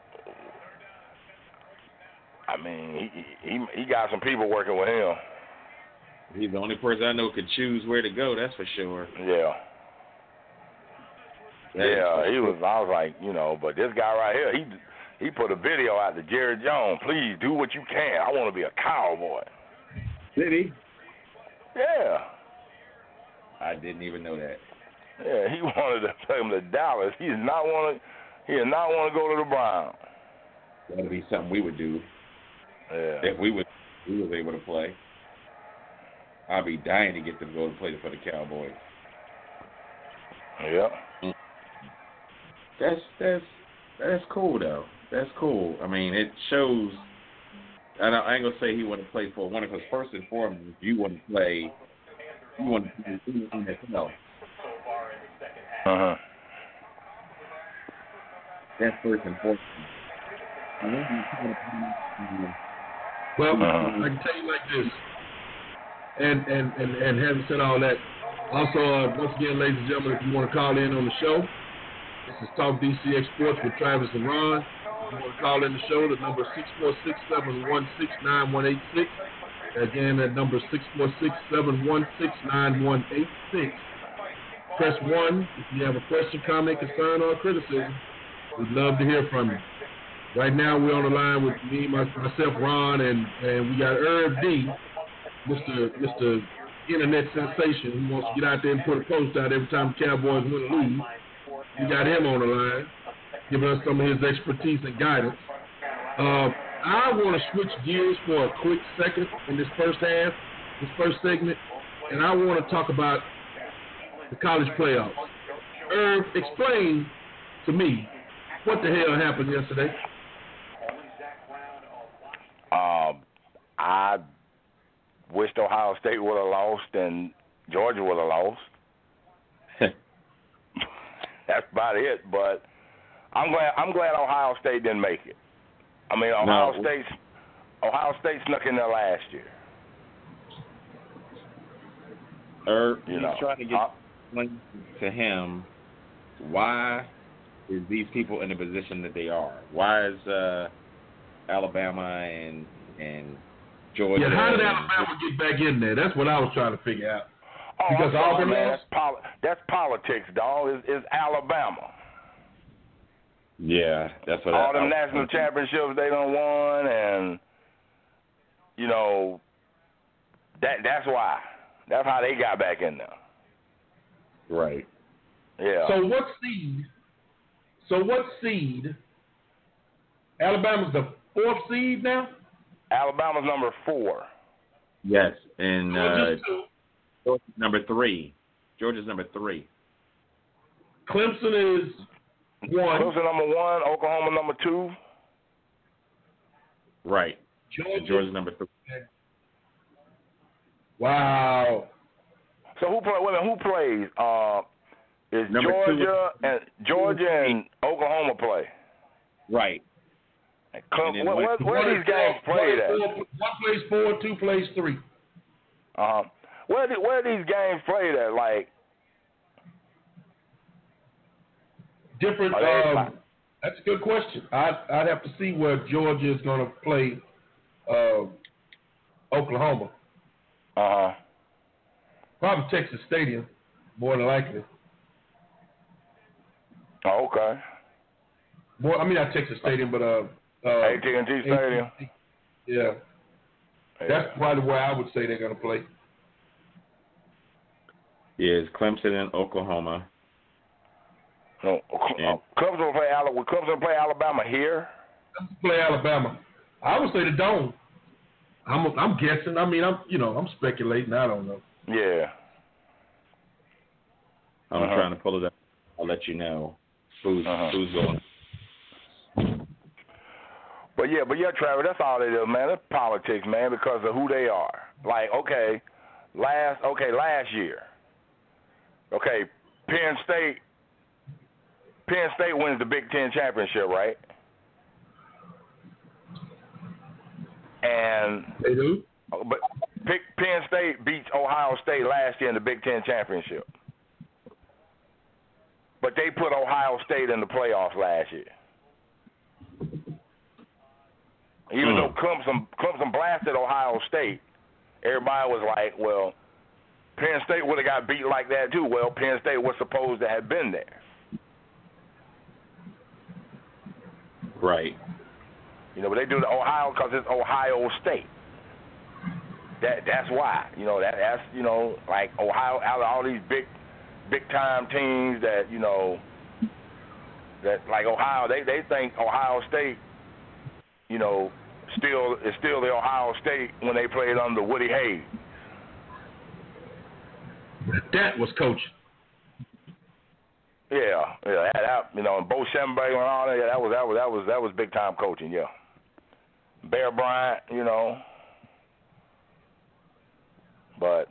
I mean, he he he got some people working with him. He's the only person I know could choose where to go. That's for sure. Yeah. That is Yeah, for he sure. was. I was like, you know, but this guy right here, he he put a video out to Jerry Jones. Please do what you can. I want to be a cowboy. Did he? Yeah, I didn't even know that. yeah. He wanted to take him to Dallas. He did not want to. He did not want to go to the Browns. That'd be something we would do Yeah. if we would we was able to play. I'd be dying to get them to go to play for the Cowboys. Yeah. That's that's that's cool though. That's cool. I mean, it shows. And I I ain't gonna say he want to play for one because first and foremost, you want to play. You want to play in the N F L. Uh huh. That's first and foremost. Well, Uh-huh. I can tell you like this, and and and, and having said all that, also uh, once again, ladies and gentlemen, if you want to call in on the show, this is Talk D C X Sports with Travis and Ron. If you want to call in the show, the number is six four six, seven one six, nine one eight six. Again, that number is six four six, seven one six, nine one eight six. Press one if you have a question, comment, concern, or criticism. We'd love to hear from you. Right now, we're on the line with me, my, myself, Ron, and, and we got Herb D, Mister Mister Internet Sensation, who wants to get out there and put a post out every time the Cowboys win or lose. We got him on the line, giving us some of his expertise and guidance. Uh, I want to switch gears for a quick second in this first half, this first segment, and I want to talk about the college playoffs. Herb, explain to me what the hell happened yesterday. Um, I wished Ohio State would have lost and Georgia would have lost. That's about it. But I'm glad. I'm glad Ohio State didn't make it. I mean, Ohio No. State. Ohio State snuck in there last year. Or You he's know, trying to get uh, explain to him why is these people in the position that they are? Why is uh, Alabama and and Georgia? Yeah, how did and- Alabama get back in there? That's what I was trying to figure out. Oh, Because I'm sorry, Auburn man. lost? That's, poli- that's politics, dog. It's, it's Alabama. Yeah, that's what All I, them I, national championships they done won, and you know that that's why. That's how they got back in there. Right. Yeah. So what seed? So what seed? Alabama's the fourth seed now. Alabama's number four. Yes, and uh, Georgia's two. Georgia's number three. Georgia's number three. Clemson is one. Clemson number one. Oklahoma number two. Right. Georgia. And Georgia's number three. Wow. So who play? Wait a minute, who plays? Uh, is Number two Georgia is- and Georgia and Oklahoma play? Right. And Clem- And then where, one- where, where are these games played at? One, one plays four, two plays three. Uh huh. Where do- where are these games played at? Like Different. Are they Um, like- that's a good question. I'd I'd have to see where Georgia is going to play uh, Oklahoma. uh huh. Probably Texas Stadium, more than likely. Oh, okay. More, I mean not Texas Stadium, but uh, uh A T and T Stadium. A T and T. Yeah, that's probably where I would say they're going to play. Is Clemson and Oklahoma. No, And- Clemson will play Alabama. Will Clemson play Alabama here? Play Alabama. I would say the Dome. I'm I'm guessing. I mean, I'm you know I'm speculating. I don't know. Yeah. I'm Uh-huh. trying to pull it up. I'll let you know who's Uh-huh. who's going. But yeah, but yeah, Trevor, that's all it is, man. It's politics, man, because of who they are. Like, okay, last okay, last year. Okay, Penn State, Penn State wins the Big Ten championship, right? And They do. but Penn State beats Ohio State last year in the Big Ten championship. But they put Ohio State in the playoffs last year. Even Mm. though Clemson Clemson blasted Ohio State, everybody was like, well, Penn State would have got beat like that too. Well, Penn State was supposed to have been there. Right. You know, but they do the Ohio because it's Ohio State. That that's why. You know, that that's you know, like Ohio out of all these big big time teams that, you know, that like Ohio, they, they think Ohio State, you know, still is still the Ohio State when they played under Woody Hayes. That was coaching. Yeah, yeah, that, that you know, and Bo Schembechler and all that. Yeah, that was that was that was that was big time coaching. Yeah, Bear Bryant, you know, but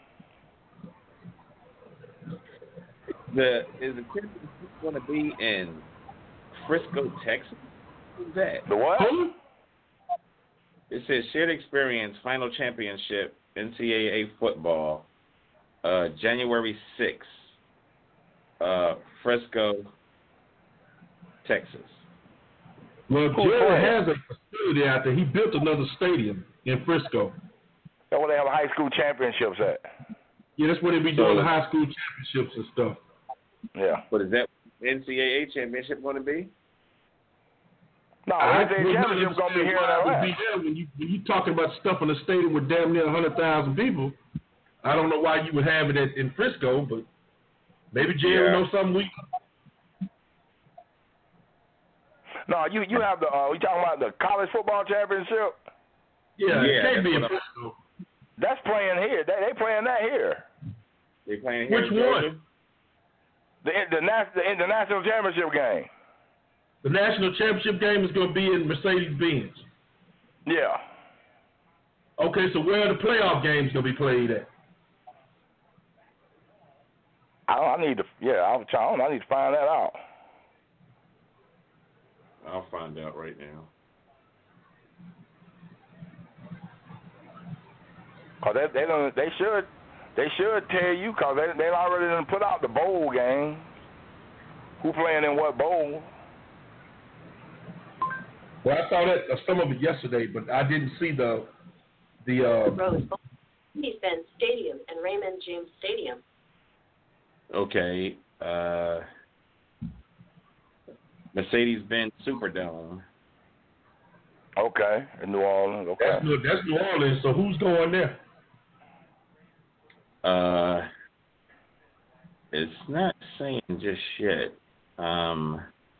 the is the championship going to be in Frisco, Texas? Who's that? the what? Who? It says shared experience final championship N C double A football, uh, January sixth, uh, Frisco, Texas. Well, Who's Jerry playing? has a facility out there. He built another stadium in Frisco. That's where they have high school championships at. Yeah, that's where they be So- doing the high school championships and stuff. Yeah. But is that N C double A championship going to be? No, I N C double A would not championship's gonna be understand here in why it would Atlanta. be there when you when you talking about stuff in a stadium with damn near a hundred thousand people. I don't know why you would have it at, in Frisco, but maybe Jerry Yeah. knows something we. No, you you have the uh, we talking about the college football championship. Yeah, Yeah, it can't that's be in what I'm- Frisco. That's playing here. They they playing that here. They playing here Which in Georgia? one? The the, nas- the international championship game. The national championship game is going to be in Mercedes-Benz. Yeah. Okay, so where are the playoff games going to be played at? I, I need to yeah. I'm trying. I need to find that out. I'll find out right now. Cause they they don't they should they should tell you because they they already done put out the bowl game. Who playing in what bowl? Well, I saw that uh, some of it yesterday, but I didn't see the the. Uh, Rose Bowl, Mercedes-Benz Stadium, and Raymond James Stadium. Okay. Uh, Mercedes-Benz Superdome. Okay, in New Orleans. Okay. that's, New, that's New Orleans. So who's going there? Uh, it's not saying just yet. Um,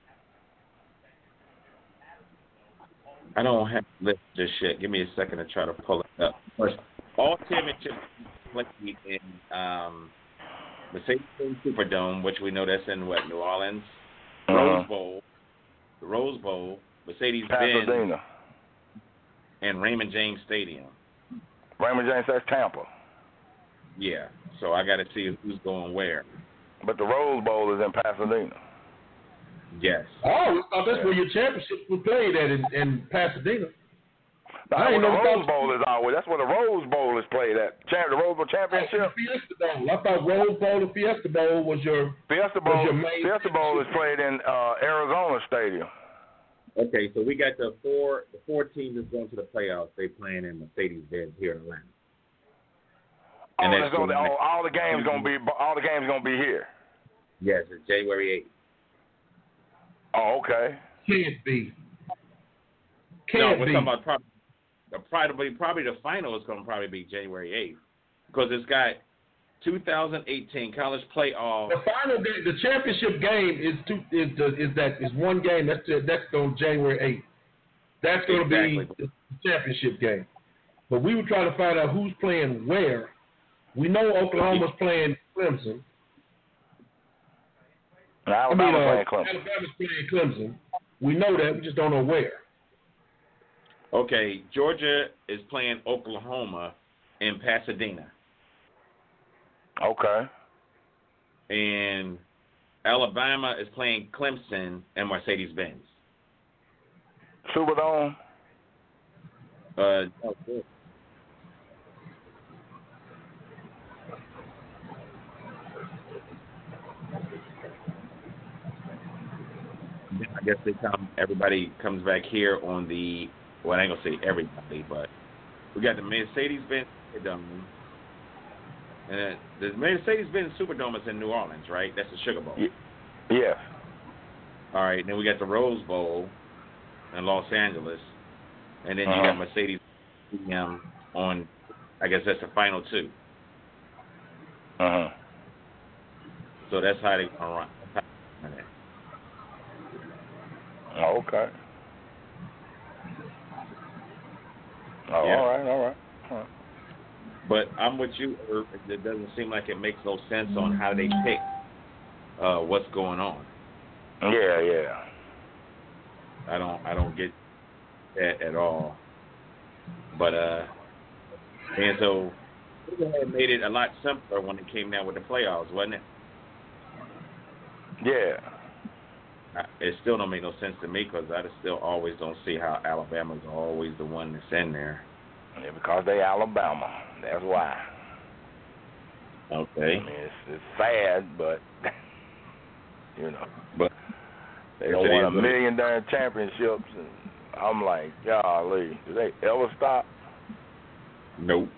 I don't have the list just yet. Give me a second to try to pull it up. First, all championships played in um, Mercedes-Benz Superdome, which we know that's in what, New Orleans, Uh-huh. Rose Bowl, the Rose Bowl, Mercedes-Benz, Pasadena. and Raymond James Stadium. Raymond James, that's Tampa. Yeah, so I got to see who's going where. But the Rose Bowl is in Pasadena. Yes. Oh, I thought that's where your championships were played at in, in Pasadena. That's I where ain't the never Rose thought- Bowl is always. That's where the Rose Bowl is played at. Champ, the Rose Bowl championship. Fiesta Bowl. I thought Rose Bowl and Fiesta Bowl was your. Fiesta Was Bowl. your main Fiesta Bowl is played in uh, Arizona Stadium. Okay, so we got the four the four teams that's going to the playoffs. They playing in Mercedes-Benz here in Atlanta. Oh, And it's that's gonna, gonna oh, all the games gonna be all the games gonna be here. Yes, it's January eighth. Oh, okay. Can't be. No, Can't we're be. talking about probably the probably probably the final is going to probably be January eighth because it's got two thousand eighteen college playoff. The final game, the championship game is two is the, is that is one game. That's the, that's on January eighth. That's going to Exactly. be the championship game. But we were trying to find out who's playing where. We know Oklahoma's playing Clemson. And I mean, Alabama uh, playing Clemson. Alabama's playing Clemson. We know that. We just don't know where. Okay, Georgia is playing Oklahoma in Pasadena. Okay. and Alabama is playing Clemson and Mercedes-Benz. Superdome? Uh, I guess they come. Everybody comes back here on the. Well, I ain't gonna say everybody, but we got the Mercedes-Benz Superdome, and the Mercedes-Benz Superdome is in New Orleans, right? That's the Sugar Bowl. Yeah. All right. Then we got the Rose Bowl in Los Angeles, and then uh-huh. you got Mercedes um, on. I guess that's the final two. Uh huh. So that's how they gonna run. Oh, okay. Oh, Yeah. all right, all right, all right. But I'm with you, Irv. It doesn't seem like it makes no sense on how they pick uh, what's going on. Yeah, yeah. I don't, I don't get that at all. But uh, and so it made it a lot simpler when it came down with the playoffs, wasn't it? Yeah. It still don't make no sense to me because I still always don't see how Alabama's always the one that's in there. Yeah, because they Alabama. That's why. Okay. I mean, it's, it's sad, but you know. But they no won a one million darn championships, and I'm like, golly, do they ever stop? Nope.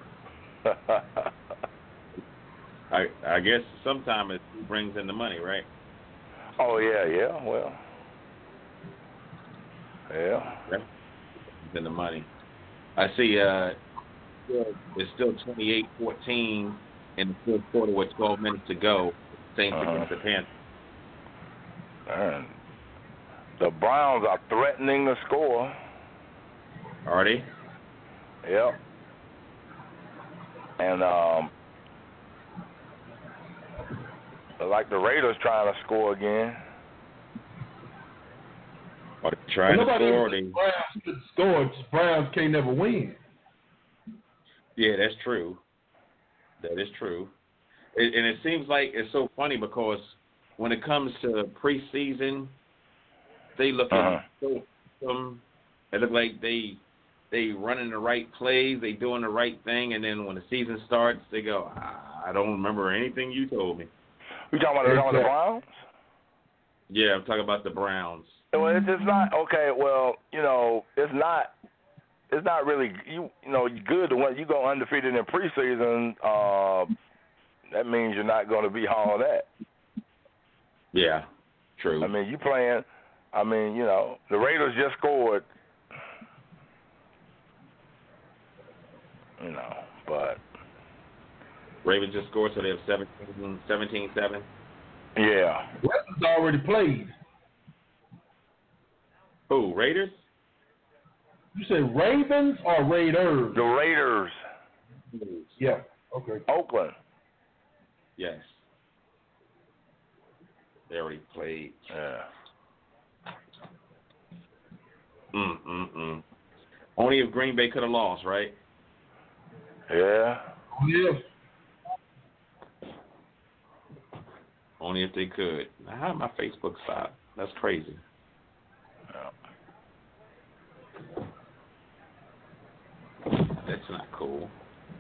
I I guess sometimes it brings in the money, right? Oh yeah, yeah. Well, yeah. That's in the money. I see. Uh, it's still twenty-eight fourteen in the fourth quarter with twelve minutes to go. Saints uh-huh. against the Panthers. Man, the Browns are threatening to score. Are they? Yep. And um, like the Raiders trying to score again. Are they trying to Nobody score? They... They... Browns could score. Browns can't never win. Yeah, that's true. That is true. It, and it seems like it's so funny because when it comes to preseason, they look uh-huh. so um, it look like they they running the right plays, they doing the right thing, and then when the season starts, they go, I don't remember anything you told me. You talking about, talking about the Browns? Yeah, I'm talking about the Browns. Well, it's just not okay. Well, you know, it's not. It's not really you. You know, good to when you go undefeated in preseason. Uh, that means you're not going to be all that. Yeah, true. I mean, you playing. I mean, you know, the Raiders just scored. You know, but Ravens just scored, so they have seventeen seven. Yeah. Ravens already played. Who, Raiders? You said Ravens or Raiders? The Raiders. Yeah. Okay. Oakland. Yes. They already played. Yeah. Mm mm mm. Only if Green Bay could have lost, right? Yeah. Yeah. Only if they could. Now, how did my Facebook stop? That's crazy. Yeah. That's not cool.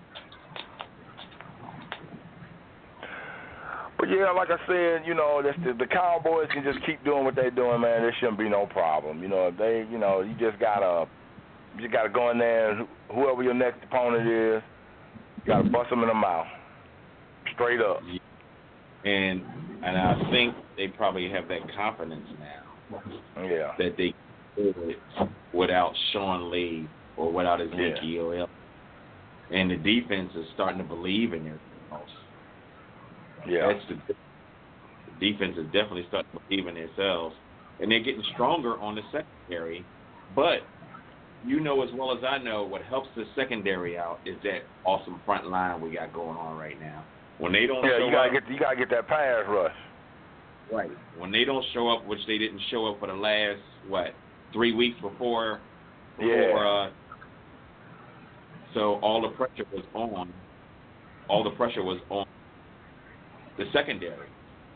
But yeah, like I said, you know, that's the, the Cowboys can just keep doing what they're doing, man. There shouldn't be no problem. You know, if they, you know, you just gotta, you just gotta go in there and whoever your next opponent is, you gotta bust them in the mouth, straight up. And and I think they probably have that confidence now. Yeah. That they could do it without Sean Lee or without Ezekiel. Yeah. And the defense is starting to believe in themselves. Yeah. That's the, the defense is definitely starting to believe in themselves. And they're getting stronger on the secondary. But you know as well as I know, what helps the secondary out is that awesome front line we got going on right now. When they don't yeah, show you gotta up, get you gotta get that pass rush. right. When they don't show up, which they didn't show up for the last what three weeks before, before Yeah. uh, so all the pressure was on. All the pressure was on the secondary.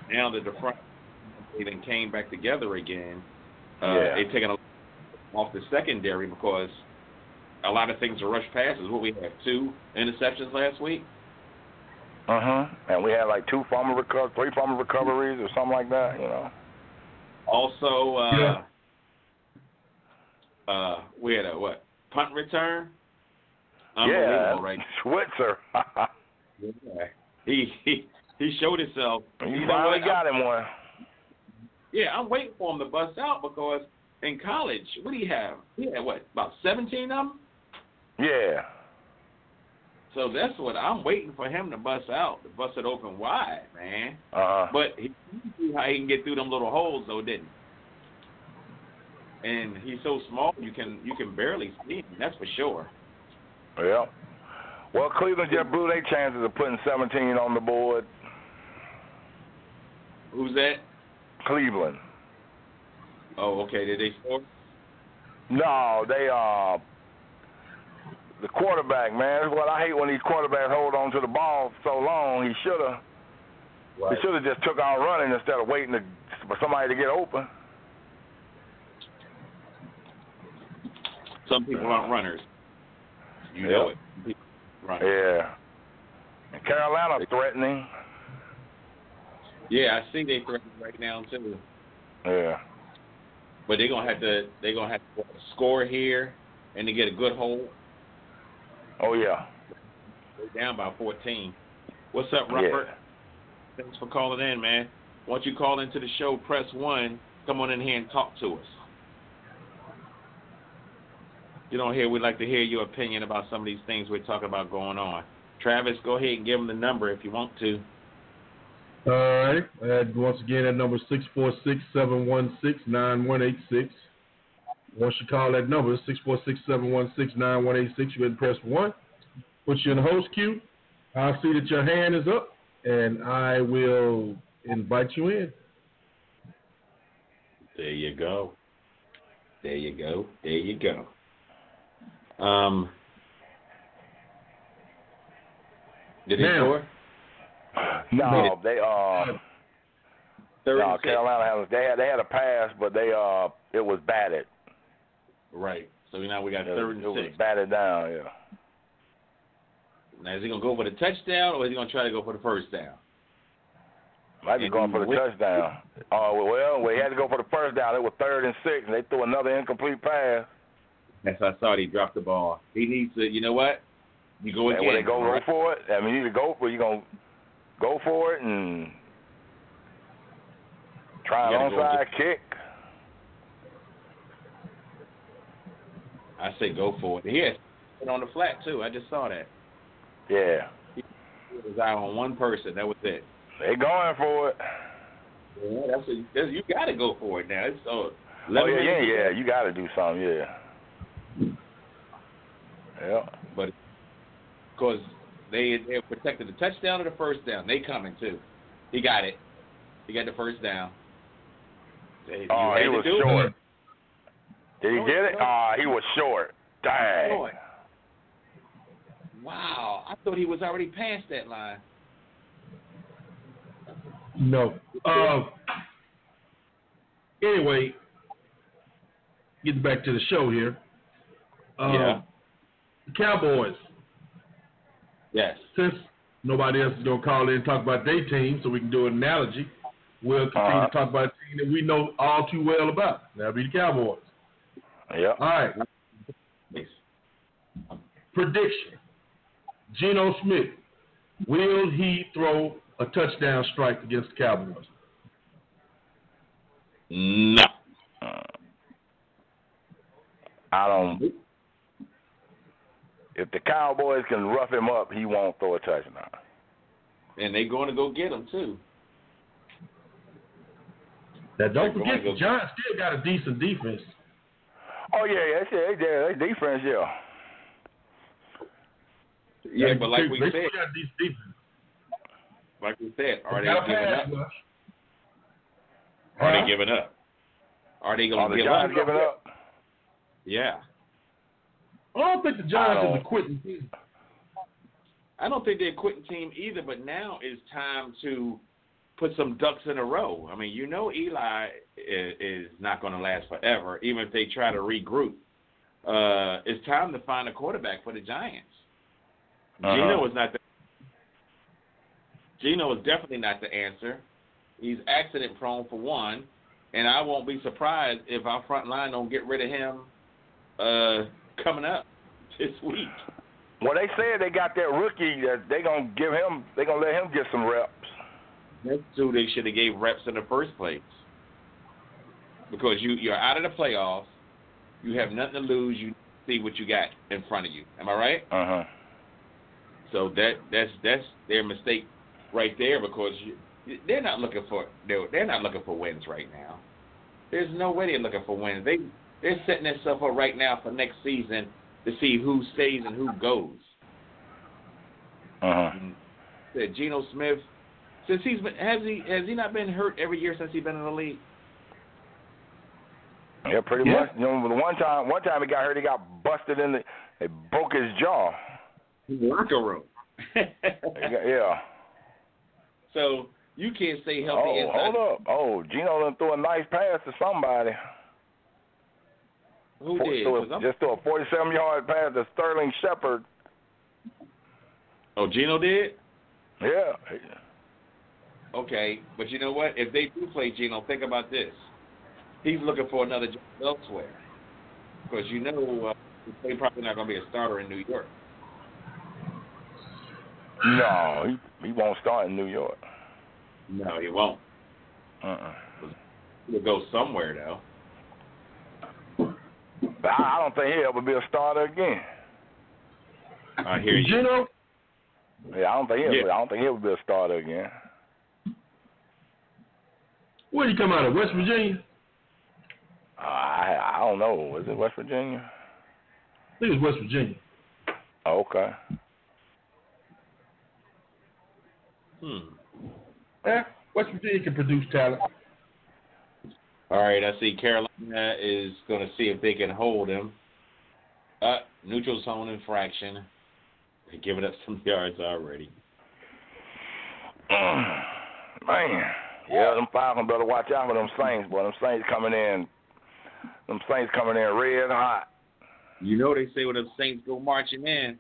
now that the front even came back together again, uh, Yeah. they've taken a off the secondary because a lot of things are rushed passes. What we had two interceptions last week. Uh huh. And we had like two fumble recover, three fumble recoveries or something like that. You know. Also, uh, Yeah. uh, we had a what punt return. Yeah. Unbelievable, right? Switzer. Yeah. He he he showed himself. You You know finally what? got him one. Yeah, I'm waiting for him to bust out because in college, what do you have? He had what, about seventeen of them? Yeah. So that's what I'm waiting for him to bust out, to bust it open wide, man. Uh huh. But he knew how he can get through them little holes, though, didn't he? And he's so small, you can you can barely see him. That's for sure. Yeah. Well, Cleveland just blew their chances of putting seventeen on the board. Who's that? Cleveland. Oh, okay. Did they score? No, they uh the quarterback, man. That's what I hate when these quarterbacks hold on to the ball so long. He should have he should have just took out running instead of waiting to, for somebody to get open. Some people aren't runners. You Yeah. know it. People run. Yeah. And Carolina threatening. Yeah, I see they threatening right now too. Yeah. But they're gonna have to they're gonna have to score here and to get a good hold. Oh yeah. They're down by fourteen. What's up, Robert? Yeah. Thanks for calling in, man. Once you call into the show, press one. Come on in here and talk to us. You don't hear. We'd like to hear your opinion about some of these things we're talking about going on. Travis, go ahead and give them the number if you want to. All right. And once again, that number is six four six, seven one six, nine one eight six. Once you call that number, six four six, seven one six, nine one eight six, you can press one. Put you in the host queue. I'll see that your hand is up, and I will invite you in. There you go. There you go. There you go. Um, did they Now, score? No, they uh no, thirty-six. Carolina had they had they had a pass, but they uh it was batted. Right. So now we got It, third it and was six. batted down. Yeah. Now is he gonna go for the touchdown or is he gonna try to go for the first down? Might be And going for the with- touchdown. Oh well, we had to go for the first down. It was third and six, and they threw another incomplete pass. Yes, I saw it. He dropped the ball. He needs to. You know what? You go again. And when they go all go right? for it, I mean, you either go for you gonna go for it and try You an gotta go onside get- kick. I say go for it. He has it on the flat too. I just saw that. Yeah, He was out on one person. That was it. they going for it. Yeah, that's, what, that's you got to go for it now. It's uh, Oh eleven yeah, yeah, minutes to yeah. go. You got to do something. Yeah. Yeah. But because they they protected the touchdown or the first down, they coming too. He got it. He got the first down. They, you Oh, had he to was do short. It. Did he No, get it? no. Ah, he was short. Dang. Short. Wow, I thought he was already past that line. No. Uh, anyway, getting back to the show here. Uh, Yeah. The Cowboys, Yes. since nobody else is going to call in and talk about their team, so we can do an analogy, we'll continue Uh-huh. to talk about a team that we know all too well about. That'll be the Cowboys. Yep. All right. Prediction. Geno Smith, will he throw a touchdown strike against the Cowboys? No. Uh, I don't. If the Cowboys can rough him up, he won't throw a touchdown. And they're going to go get him too. Now, don't They're forget, going to the go- Giants still got a decent defense. Oh yeah, yeah, yeah, yeah. They defense, yeah. Yeah, They- but like they, we they said, still got a decent defense. like we said, are They they got a giving pass up? rush. Are Huh? they giving up? Are they Are going to the give Giants up? giving up? Yeah. I don't think the Giants I is don't- a quitting team. I don't think they're a quitting team either, but now it's time to put some ducks in a row. I mean, you know Eli is, is not going to last forever, even if they try to regroup. Uh, it's time to find a quarterback for the Giants. Uh-huh. Geno is not the Geno is definitely not the answer. He's accident prone for one, and I won't be surprised if our front line don't get rid of him uh, coming up this week. Well, they said they got that rookie that they gonna give him. They gonna let him get some reps. That's who they should have gave reps in the first place. Because you you're out of the playoffs, you have nothing to lose. You see what you got in front of you. Am I right? Uh huh. So that that's that's their mistake right there, because you, they're not looking for they're, they're not looking for wins right now. There's no way they're looking for wins. They they're setting themselves up right now for next season to see who stays and who goes. Uh huh. Said Geno Smith, since he's been has he has he not been hurt every year since he's been in the league? Yeah, pretty yeah. much. You know, the one time one time he got hurt, he got busted in the, it broke his jaw. Locker room. Yeah. So you can't stay healthy. Oh, inside. hold up. Oh, Geno done threw a nice pass to somebody. Who For, did? threw a, just threw a forty-seven yard pass to Sterling Shepard. Oh, Geno did? Yeah. Okay, but you know what? If they do play Geno, think about this. He's looking for another job elsewhere, because you know uh, he's probably not going to be a starter in New York. No, he he won't start in New York. No, he won't. Uh-uh. He'll go somewhere, though. But I, I don't think he'll ever be a starter again. I hear you. Geno? Yeah, I don't think he'll. Yeah. I don't think he'll be a starter again. Where did he come out of? West Virginia? Uh, I I don't know. Was it West Virginia? I think it was West Virginia. Oh, okay. Hmm. Yeah, West Virginia can produce talent. All right, I see Carolina is going to see if they can hold him. Uh, neutral zone infraction. They're giving up some yards already. Man, yeah, them Falcons better watch out for them Saints, boy. Them Saints coming in. Them Saints coming in red hot. You know they say when them Saints go marching in.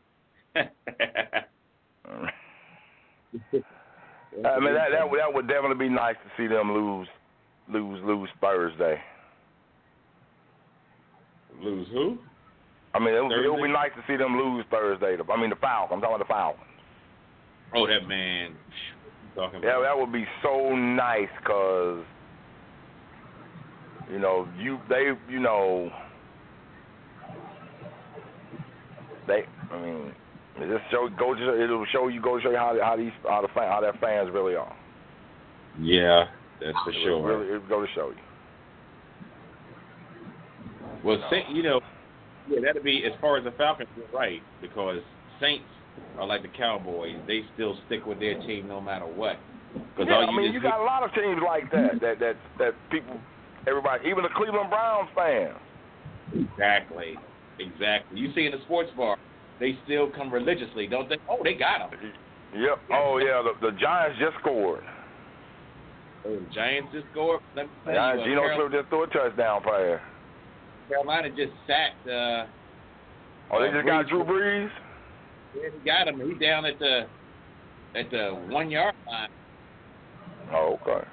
I mean, that, that that would definitely be nice to see them lose, lose, lose Thursday. Lose who? I mean, it would, it would Thursday? be nice to see them lose Thursday. I mean, the Falcons. I'm talking about the Falcons. Oh, that man. Talking Yeah, about. that would be so nice, cause you know you they you know they. I mean. It just show go to it'll show you go show you how how these how the fan, how their fans really are. Yeah, that's for It sure. really it'll go to show you. Well, Saint, you know, yeah, that'd be as far as the Falcons. You're right, because Saints are like the Cowboys; they still stick with their team no matter what. Yeah, all I you mean, you got a lot of teams like that. That that that people, everybody, even the Cleveland Browns fans. Exactly, exactly. You see in the sports bar, they still come religiously, don't they? Oh, they got them. Yep. Oh yeah, the, the Giants just scored. Oh, the Giants just scored. Let me tell Yeah, you, uh, Geno Carol- Smith just threw a touchdown pass. Carolina just sacked. Uh, Oh, they uh, just got Brees. Drew Brees. Yeah, he got him. He's down at the at the one yard line. Oh, okay.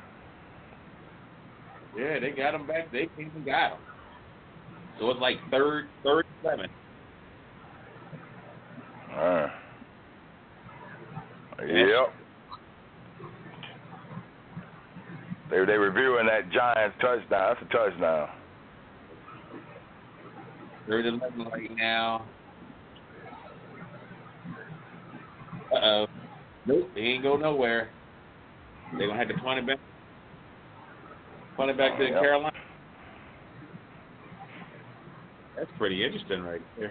Yeah, they got him back. They even got him. So it's like third, third, seven. Uh, yep. They they reviewing that Giants touchdown. That's a touchdown. Third and eleven right now. Uh oh. Nope, he ain't go nowhere. They're gonna have to punt it back. Punt it back to Yep. Carolina. That's pretty interesting right there.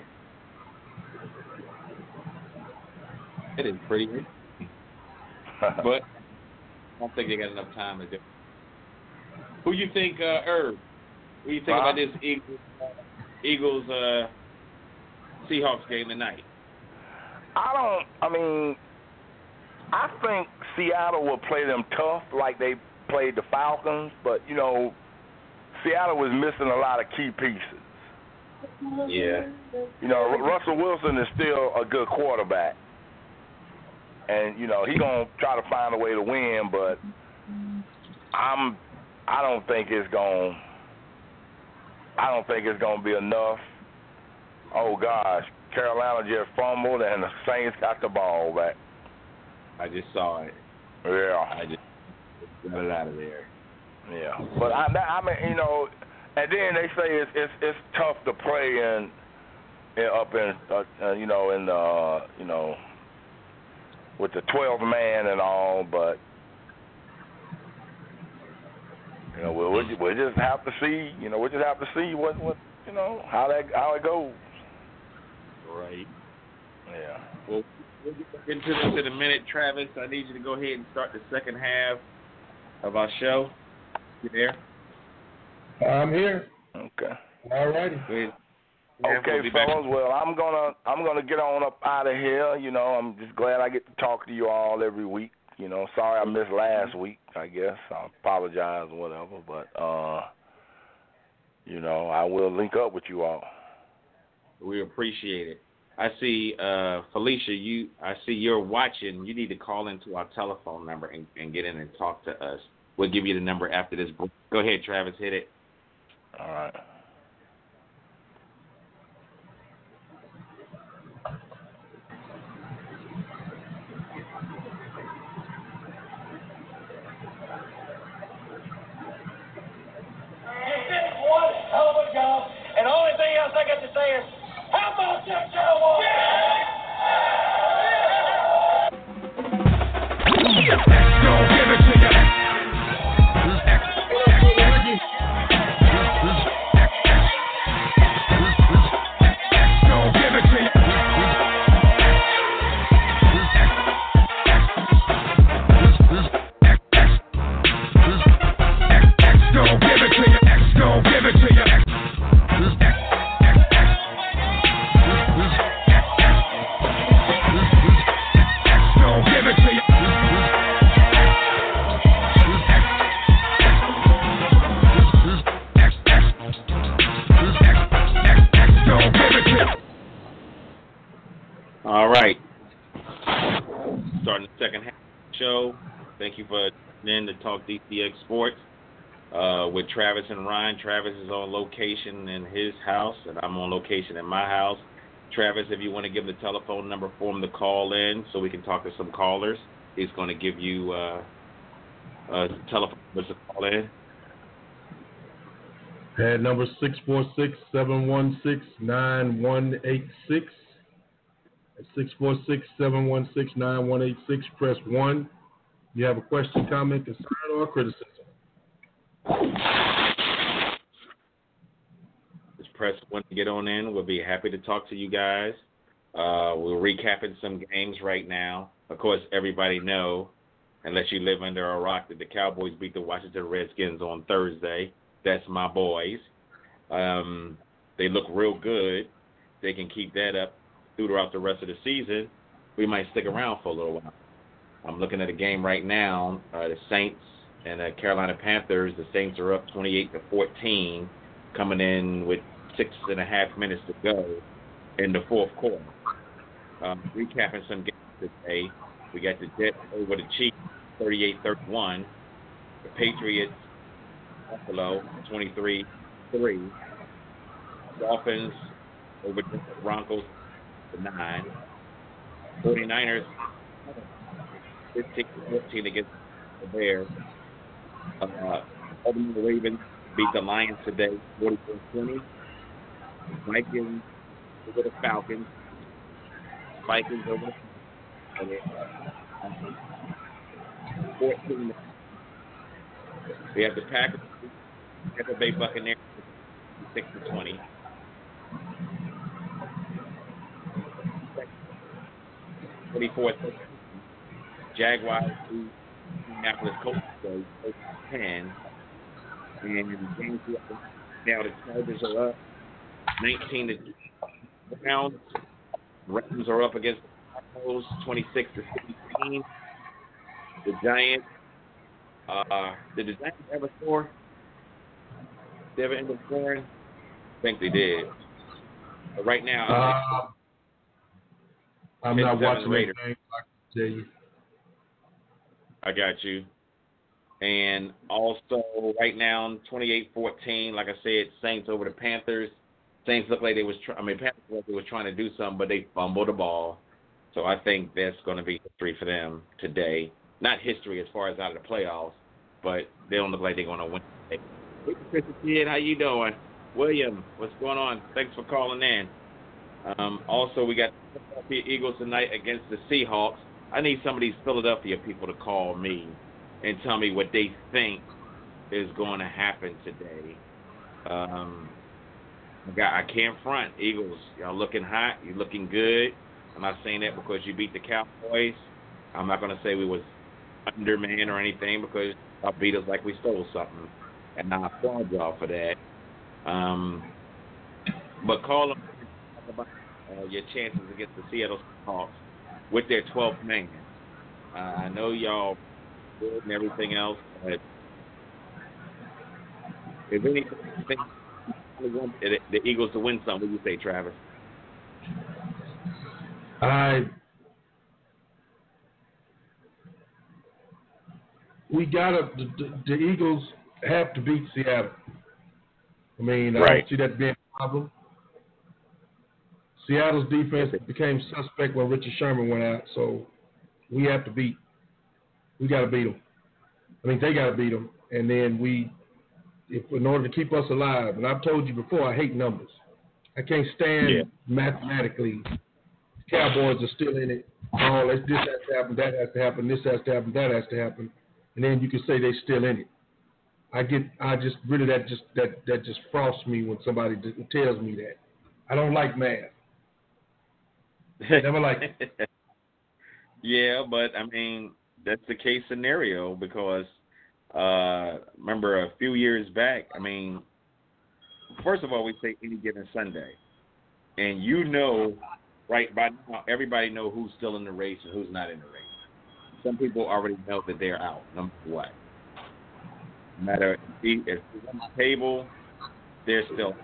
It is pretty interesting. But I don't think they got enough time to do it. Who you think, uh, Herb? What do you think Huh? about this Eagles, uh, Eagles uh, Seahawks game tonight? I don't. I mean, I think Seattle will play them tough like they played the Falcons, but, you know, Seattle was missing a lot of key pieces. Yeah. You know, Russell Wilson is still a good quarterback. And, you know, he's going to try to find a way to win, but I'm I don't think it's going I don't think it's going to be enough. Oh gosh, Carolina just fumbled and the Saints got the ball back. I just saw it. Yeah. I just got it out of there. Yeah. But I I mean, you know, and then they say it's it's, it's tough to play in, in up in uh, uh, you know in the uh, you know with the twelfth man and all, but you know we'll, we'll we'll just have to see. You know, we'll just have to see what what you know how that how it goes. Right. Yeah. Well, we'll get back into this in a minute, Travis. I need you to go ahead and start the second half of our show. You there? I'm here. Okay. All righty. Go ahead. Okay, we'll fellas. Well, I'm gonna I'm gonna get on up out of here. You know, I'm just glad I get to talk to you all every week. You know, sorry I missed last week. I guess I apologize or whatever, but uh, you know, I will link up with you all. We appreciate it. I see, uh, Felicia, you. I see you're watching. You need to call into our telephone number and, and get in and talk to us. We'll give you the number after this break. Go ahead, Travis. Hit it. All right. You did one hell of a job, and the only thing else I got to say is, how about that Cowboys? Don't give it to you. Don't give it to you. Don't give it to you. Don't give it to you. Don't give it to you. All right. Starting the second half of the show. Thank you for tuning in to Talk D C X Sports uh, with Travis and Ryan. Travis is on location in his house, and I'm on location in my house. Travis, if you want to give the telephone number for him to call in so we can talk to some callers, he's going to give you uh, a telephone number to call in. Pad number six four six, seven one six, nine one eight six. At six four six, seven one six, nine one eight six, press one. You have a question, comment, concern, or criticism. Just press one to get on in. We'll be happy to talk to you guys. Uh, we're recapping some games right now. Of course, everybody know, unless you live under a rock, that the Cowboys beat the Washington Redskins on Thursday. That's my boys. Um, they look real good. They can keep that up throughout the rest of the season. We might stick around for a little while. I'm looking at a game right now, uh, the Saints and the Carolina Panthers. The Saints are up twenty-eight to fourteen, coming in with six and a half minutes to go in the fourth quarter. Um, recapping some games today, we got the Jets over the Chiefs, thirty-eight thirty-one. The Patriots, Buffalo, twenty-three three. Dolphins over the Broncos, nine. 49ers, fifteen fourteen against the Bears. Uh, Baltimore Ravens beat the Lions today, forty-four twenty. Vikings over the Falcons. Vikings over the fourteen. We have the Packers, Tampa Bay Buccaneers, six to twenty. twenty-four thirteen. Jaguars to Indianapolis Colts today, ten. And games now the Chargers are up nineteen to Browns. Rams are up against the Broncos, twenty-six to sixteen. the Giants. Uh, did the Giants ever score? Did they ever end up scoring? I think they did. But right now, uh, I'm not watching that Raiders. game. I can tell you. I got you. And also, right now, twenty-eight fourteen, like I said, Saints over the Panthers. Saints look like they was, try- I mean, Panthers look like they was trying to do something, but they fumbled the ball. So I think that's going to be history for them today. Not history as far as out of the playoffs, but they don't look like they're going to win today. Hey, Christian Kid, how you doing? William, what's going on? Thanks for calling in. Um, also, we got the Philadelphia Eagles tonight against the Seahawks. I need some of these Philadelphia people to call me and tell me what they think is going to happen today. Um, I can't front. Eagles, y'all looking hot. You're looking good. I'm not saying that because you beat the Cowboys. I'm not going to say we was undermanned or anything because y'all beat us like we stole something. And I applaud y'all for that. Um, but call them about uh, your chances against the Seattle Seahawks with their twelfth man. Uh, I know y'all good and everything else, but if anything, the, the Eagles to win something, what do you say, Travis? I we gotta the, the, the Eagles have to beat Seattle. I mean, I right. don't see that being a problem. Seattle's defense became suspect when Richard Sherman went out, so we have to beat. We got to beat them. I mean, they got to beat them, and then we, if in order to keep us alive. And I've told you before, I hate numbers. I can't stand yeah. mathematically. Cowboys are still in it. Oh, this has to happen, that has to happen, this has to happen, that has to happen, and then you can say they're still in it. I get, I just really that just that that just frosts me when somebody tells me that. I don't like math. Never like it. Yeah, but I mean that's the case scenario because uh, remember a few years back. I mean, first of all, we say any given Sunday, and you know, right by now, everybody know who's still in the race and who's not in the race. Some people already know that they're out. No matter what. No matter if they're on the table, they're still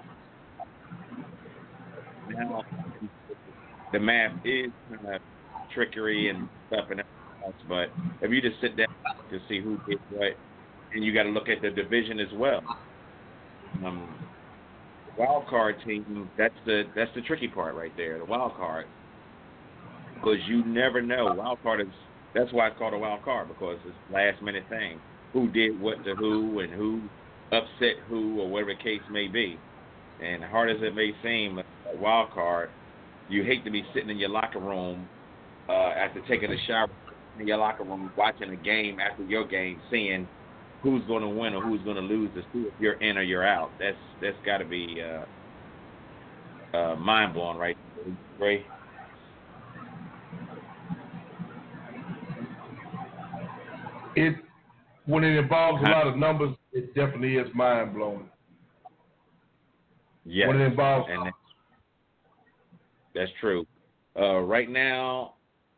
now. The math is kind of trickery and stuff and everything else, but if you just sit down to see who did what, and you got to look at the division as well. Um, wild card team, that's the that's the tricky part right there, the wild card, because you never know. Wild card is that's why it's called a wild card because it's last minute thing. Who did what to who and who upset who or whatever the case may be. And hard as it may seem, a wild card, you hate to be sitting in your locker room uh, after taking a shower in your locker room, watching a game after your game, seeing who's going to win or who's going to lose to see if you're in or you're out. That's that's got to be uh, uh, mind blowing, right, Ray? It when it involves a lot of numbers, it definitely is mind blowing. Yes, when it involves and that's true. Uh, right now,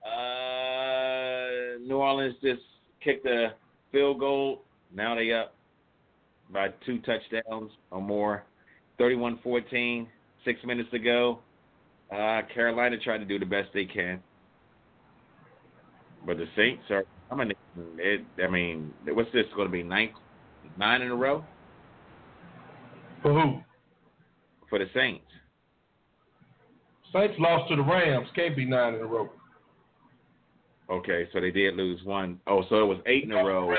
uh, New Orleans just kicked a field goal. Now they up by two touchdowns or more. thirty-one fourteen, six minutes to go. Uh, Carolina tried to do the best they can. But the Saints are coming in. It, I mean, what's this going to be, ninth, nine in a row? For who? For the Saints. Saints lost to the Rams. Can't be nine in a row. Okay, so they did lose one. Oh, so it was eight in a row.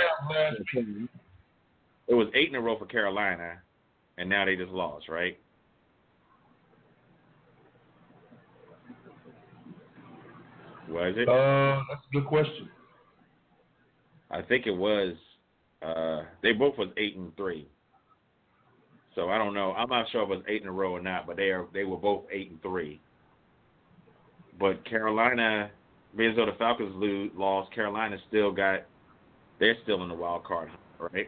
It was eight in a row for Carolina, and now they just lost, right? Was it? Uh, that's a good question. I think it was. Uh, they both was eight and three. So I don't know. I'm not sure if it was eight in a row or not, but they are. They were both eight and three. But Carolina, being as though the Falcons lose, lost, Carolina still got. They're still in the wild card, right?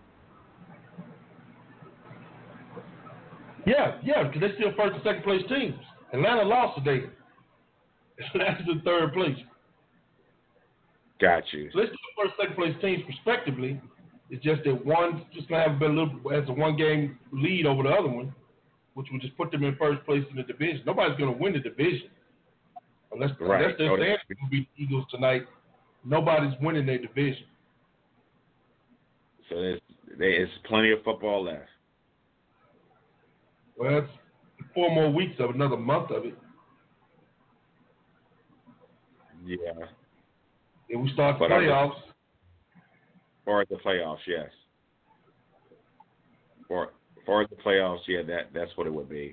Yeah, yeah, because they're still first and second place teams. Atlanta lost today. So that's in third place. Got you. So let's do the first, second place teams respectively. It's just that one just gonna have a little has a one game lead over the other one, which will just put them in first place in the division. Nobody's gonna win the division unless, Right. unless they're Oh, saying they're gonna beat the Eagles tonight. Nobody's winning their division. So there's there's plenty of football left. Well, it's four more weeks of another month of it. Yeah. If we start the But I- playoffs, Far as the playoffs, yes. For far as the playoffs, yeah, that that's what it would be.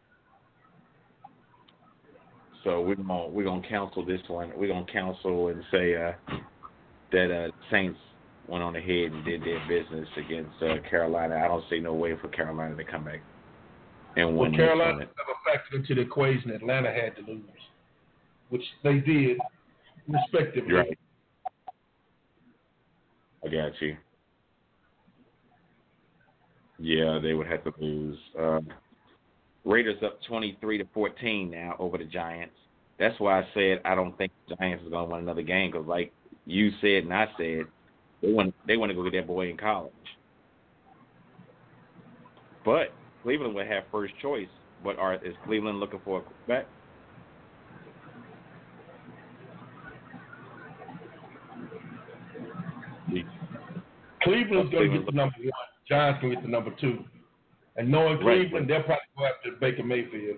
So we're gonna we're gonna cancel this one. We're gonna cancel and say uh, that uh, Saints went on ahead and did their business against uh, Carolina. I don't see no way for Carolina to come back and well, win. Carolina this never factored into the equation Atlanta had to lose, which they did, respectively. You're right. I got you. Yeah, they would have to lose. Uh, Raiders up twenty-three to fourteen now over the Giants. That's why I said I don't think the Giants is going to win another game because, like you said and I said, they want they want to go get that boy in college. But Cleveland would have first choice. But are is Cleveland looking for a quarterback? Cleveland's going to get the number one. Giants going to get the number two. And knowing Cleveland, Right. they'll probably go after Baker Mayfield.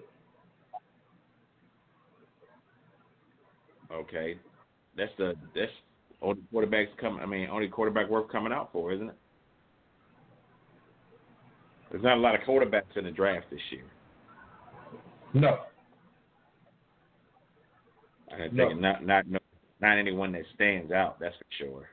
Okay, that's the that's only quarterbacks come. I mean, only quarterback worth coming out for, isn't it? There's not a lot of quarterbacks in the draft this year. No. I think No. not not no, not anyone that stands out. That's for sure.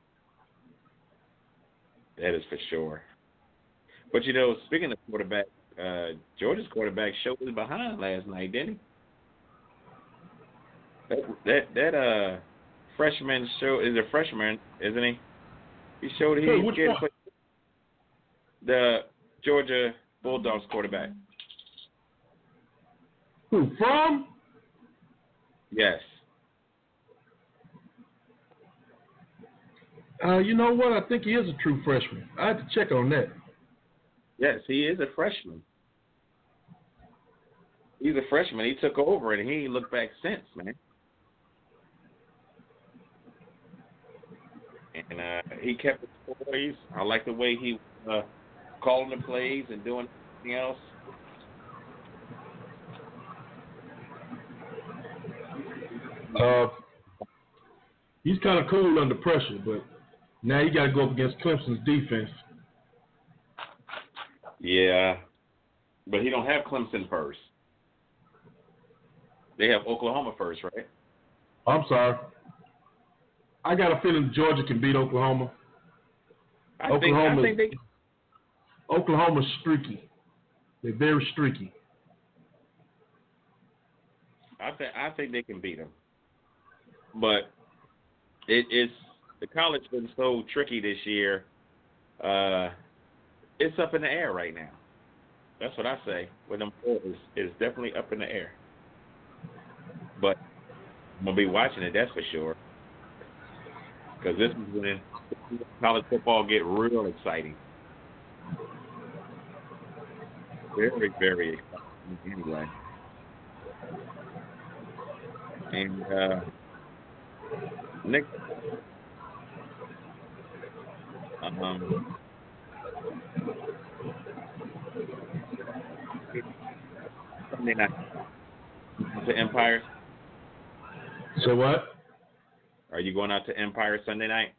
That is for sure. But you know, speaking of quarterback, uh, Georgia's quarterback showed his behind last night, didn't he? That that, that uh freshman show is a freshman, isn't he? He showed he Hey, which can one? play the Georgia Bulldogs quarterback. Who, from? Yes. Uh, you know what? I think he is a true freshman. I have to check on that. Yes, he is a freshman. He's a freshman. He took over and he ain't looked back since, man. And uh, he kept his poise. I like the way he uh, calling the plays and doing everything else. Uh, he's kind of cool under pressure, but now you got to go up against Clemson's defense. Yeah, but he don't have Clemson first. They have Oklahoma first, right? I'm sorry. I got a feeling Georgia can beat Oklahoma. I think I Oklahoma's- think they. Oklahoma's streaky. They're very streaky. I think I think they can beat them, but it, it's the college been so tricky this year. Uh, it's up in the air right now. That's what I say. With them four, is is definitely up in the air. But I'm gonna be watching it. That's for sure. Because this is when college football get real exciting. Very, very exciting. Anyway. And uh, Nick, um, Sunday night to Empire. So what? Are you going out to Empire Sunday night?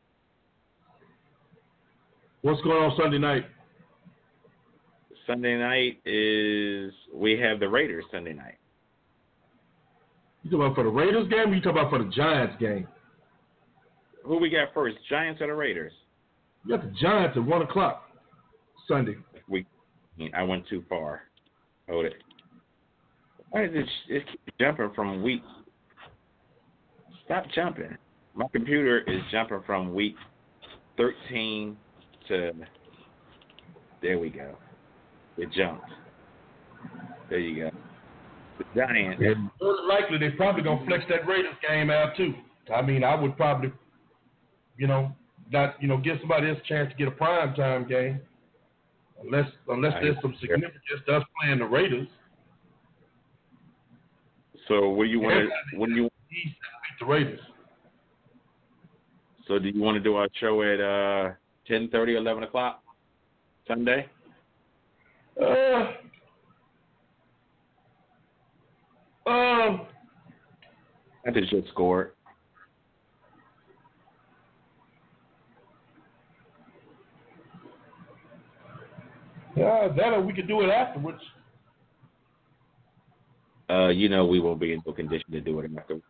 What's going on Sunday night? Sunday night is we have the Raiders Sunday night. You talking about for the Raiders game or you talking about for the Giants game? Who we got first, Giants or the Raiders? You got the Giants at one o'clock Sunday. We, I went too far. Hold it. Why is it, it keep jumping from week? Stop jumping. My computer is jumping from week thirteen to. There we go. It jumped. There you go. The Giants. And more than likely, they're probably going to flex that Raiders game out, too. I mean, I would probably you know, not you know, give somebody else a chance to get a prime time game. Unless unless I there's some significance to us playing the Raiders. So what do you want to when you beat the Raiders? So do you want to do our show at uh, ten thirty, eleven o'clock Sunday? Uh, um, I think just scored. Yeah, that or we could do it afterwards. Uh, you know we won't be in no condition to do it afterwards.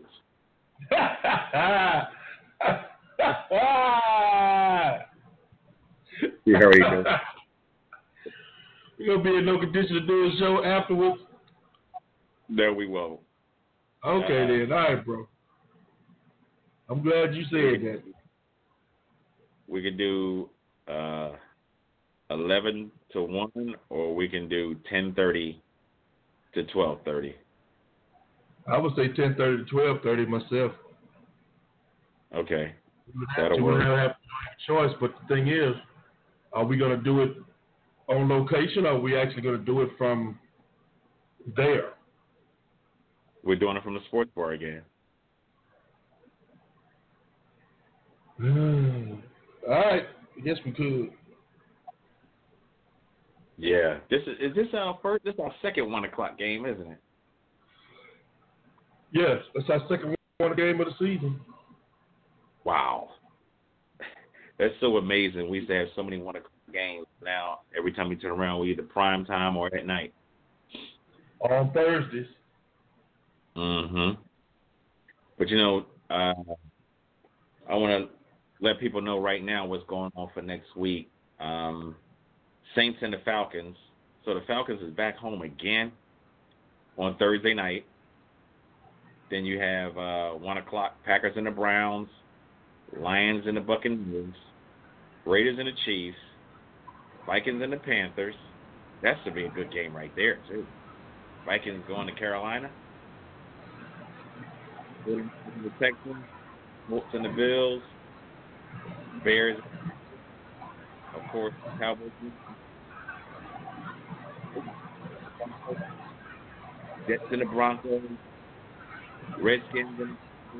You hurry, go. You're gonna be in no condition to do a show afterwards? No, we won't. Okay uh, then, all right, bro. I'm glad you said that. We could do uh, eleven to one, or we can do ten thirty to twelve thirty. I would say ten thirty to twelve thirty myself. Okay, we that'll to, work. We don't have a choice, but the thing is, are we going to do it on location, or are we actually going to do it from there? We're doing it from the sports bar again. Mm. All right, I guess we could. Yeah, this is is this our first? This is our second one o'clock game, isn't it? Yes, that's our second one game of the season. Wow, that's so amazing. We used to have so many one o'clock games. Now every time we turn around, we either prime time or at night. On Thursdays. Mm-hmm. But you know, uh, I want to let people know right now what's going on for next week. Um, Saints and the Falcons. So the Falcons is back home again on Thursday night. Then you have uh, one o'clock Packers and the Browns, Lions and the Buccaneers, Raiders and the Chiefs, Vikings and the Panthers. That should be a good game right there too. Vikings going to Carolina. The Texans, Colts and the Bills, Bears, of course, Cowboys, Jets and the Broncos, Redskins and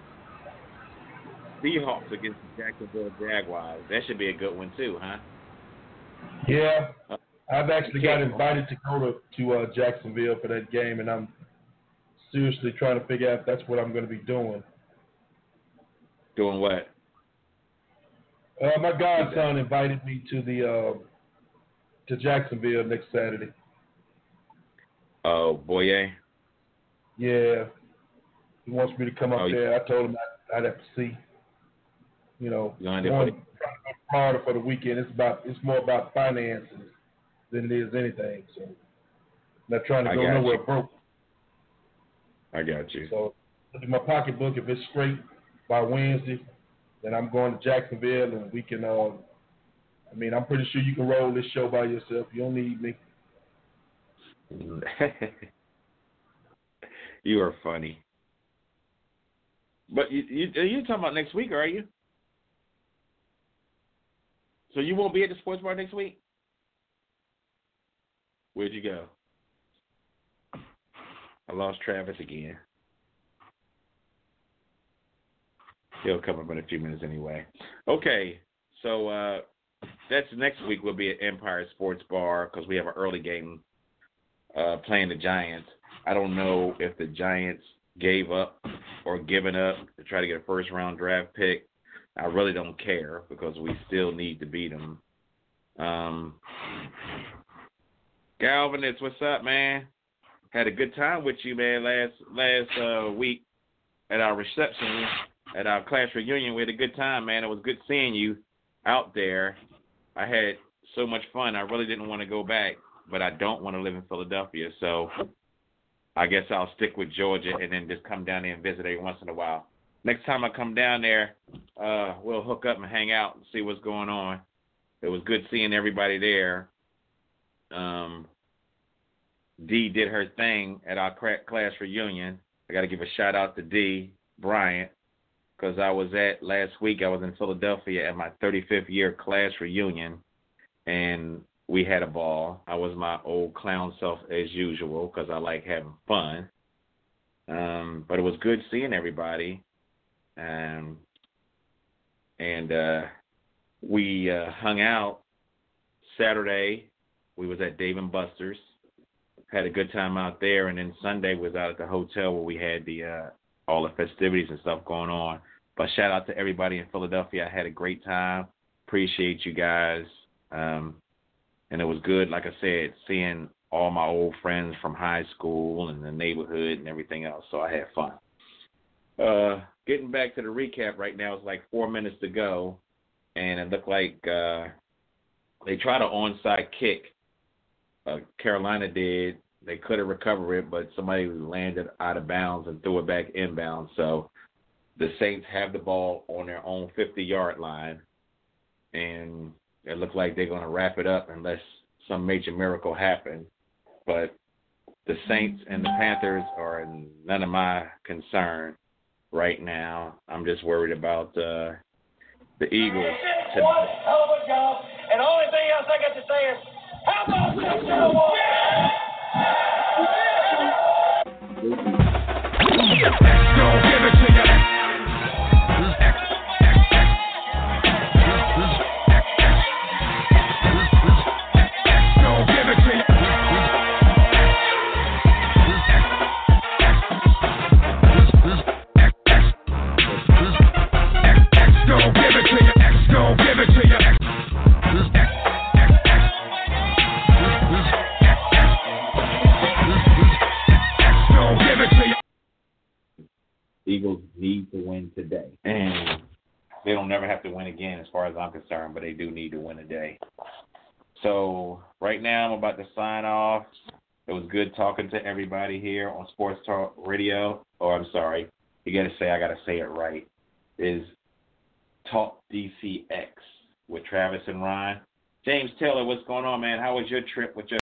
Seahawks against the Jacksonville Jaguars. That should be a good one too, huh? Yeah, uh, I've actually got invited to go to, to uh, Jacksonville for that game, and I'm seriously trying to figure out if that's what I'm going to be doing. Doing what? Uh, my godson invited me to the uh, to Jacksonville next Saturday. Oh, Boye? Yeah. He wants me to come up oh, there. I told him I'd, I'd have to see. You know, you know going to Florida for the weekend. It's about it's more about finances than it is anything. So, I'm not trying to I go got nowhere you. broke. I got you. So, look at my pocketbook. If it's straight by Wednesday, then I'm going to Jacksonville, and we can. Uh, I mean, I'm pretty sure you can roll this show by yourself. You don't need me. You are funny. But you, you, you're talking about next week, are you? So you won't be at the sports bar next week? Where'd you go? I lost Travis again. He'll come up in a few minutes anyway. Okay, so uh, that's next week. We'll be at Empire Sports Bar because we have an early game uh, playing the Giants. I don't know if the Giants gave up or given up to try to get a first-round draft pick. I really don't care because we still need to beat them. Um, Galvin, it's what's up, man? Had a good time with you, man, last last uh, week at our reception, at our class reunion. We had a good time, man. It was good seeing you out there. I had so much fun. I really didn't want to go back, but I don't want to live in Philadelphia, so I guess I'll stick with Georgia and then just come down there and visit every once in a while. Next time I come down there, uh, we'll hook up and hang out and see what's going on. It was good seeing everybody there. Um, Dee did her thing at our class reunion. I got to give a shout out to Dee Bryant because I was at last week. I was in Philadelphia at my thirty-fifth year class reunion, and we had a ball. I was my old clown self as usual because I like having fun. Um, but it was good seeing everybody. Um, and uh, we uh, hung out Saturday. We was at Dave and Buster's. Had a good time out there. And then Sunday was out at the hotel where we had the uh, all the festivities and stuff going on. But shout out to everybody in Philadelphia. I had a great time. Appreciate you guys. Um, and it was good, like I said, seeing all my old friends from high school and the neighborhood and everything else. So I had fun. Uh, getting back to the recap right now, it's like four minutes to go. And it looked like uh, they tried an onside kick. Uh, Carolina did. They could have recovered it, but somebody landed out of bounds and threw it back inbound. So the Saints have the ball on their own fifty-yard line, and it looks like they're going to wrap it up unless some major miracle happens. But the Saints and the Panthers are none of my concern right now. I'm just worried about uh, the Eagles. They did one hell of a job, and the only thing else I got to say is, how about that Cowboys? Don't give it to you. Don't give it to you. Don't give it to you. Don't give it to you. Eagles need to win today. And they don't never have to win again as far as I'm concerned, but they do need to win today. So right now I'm about to sign off. It was good talking to everybody here on Sports Talk Radio. Oh, I'm sorry. You got to say, I got to say it right. Is Talk D C X with Travis and Ryan. James Taylor, what's going on, man? How was your trip with your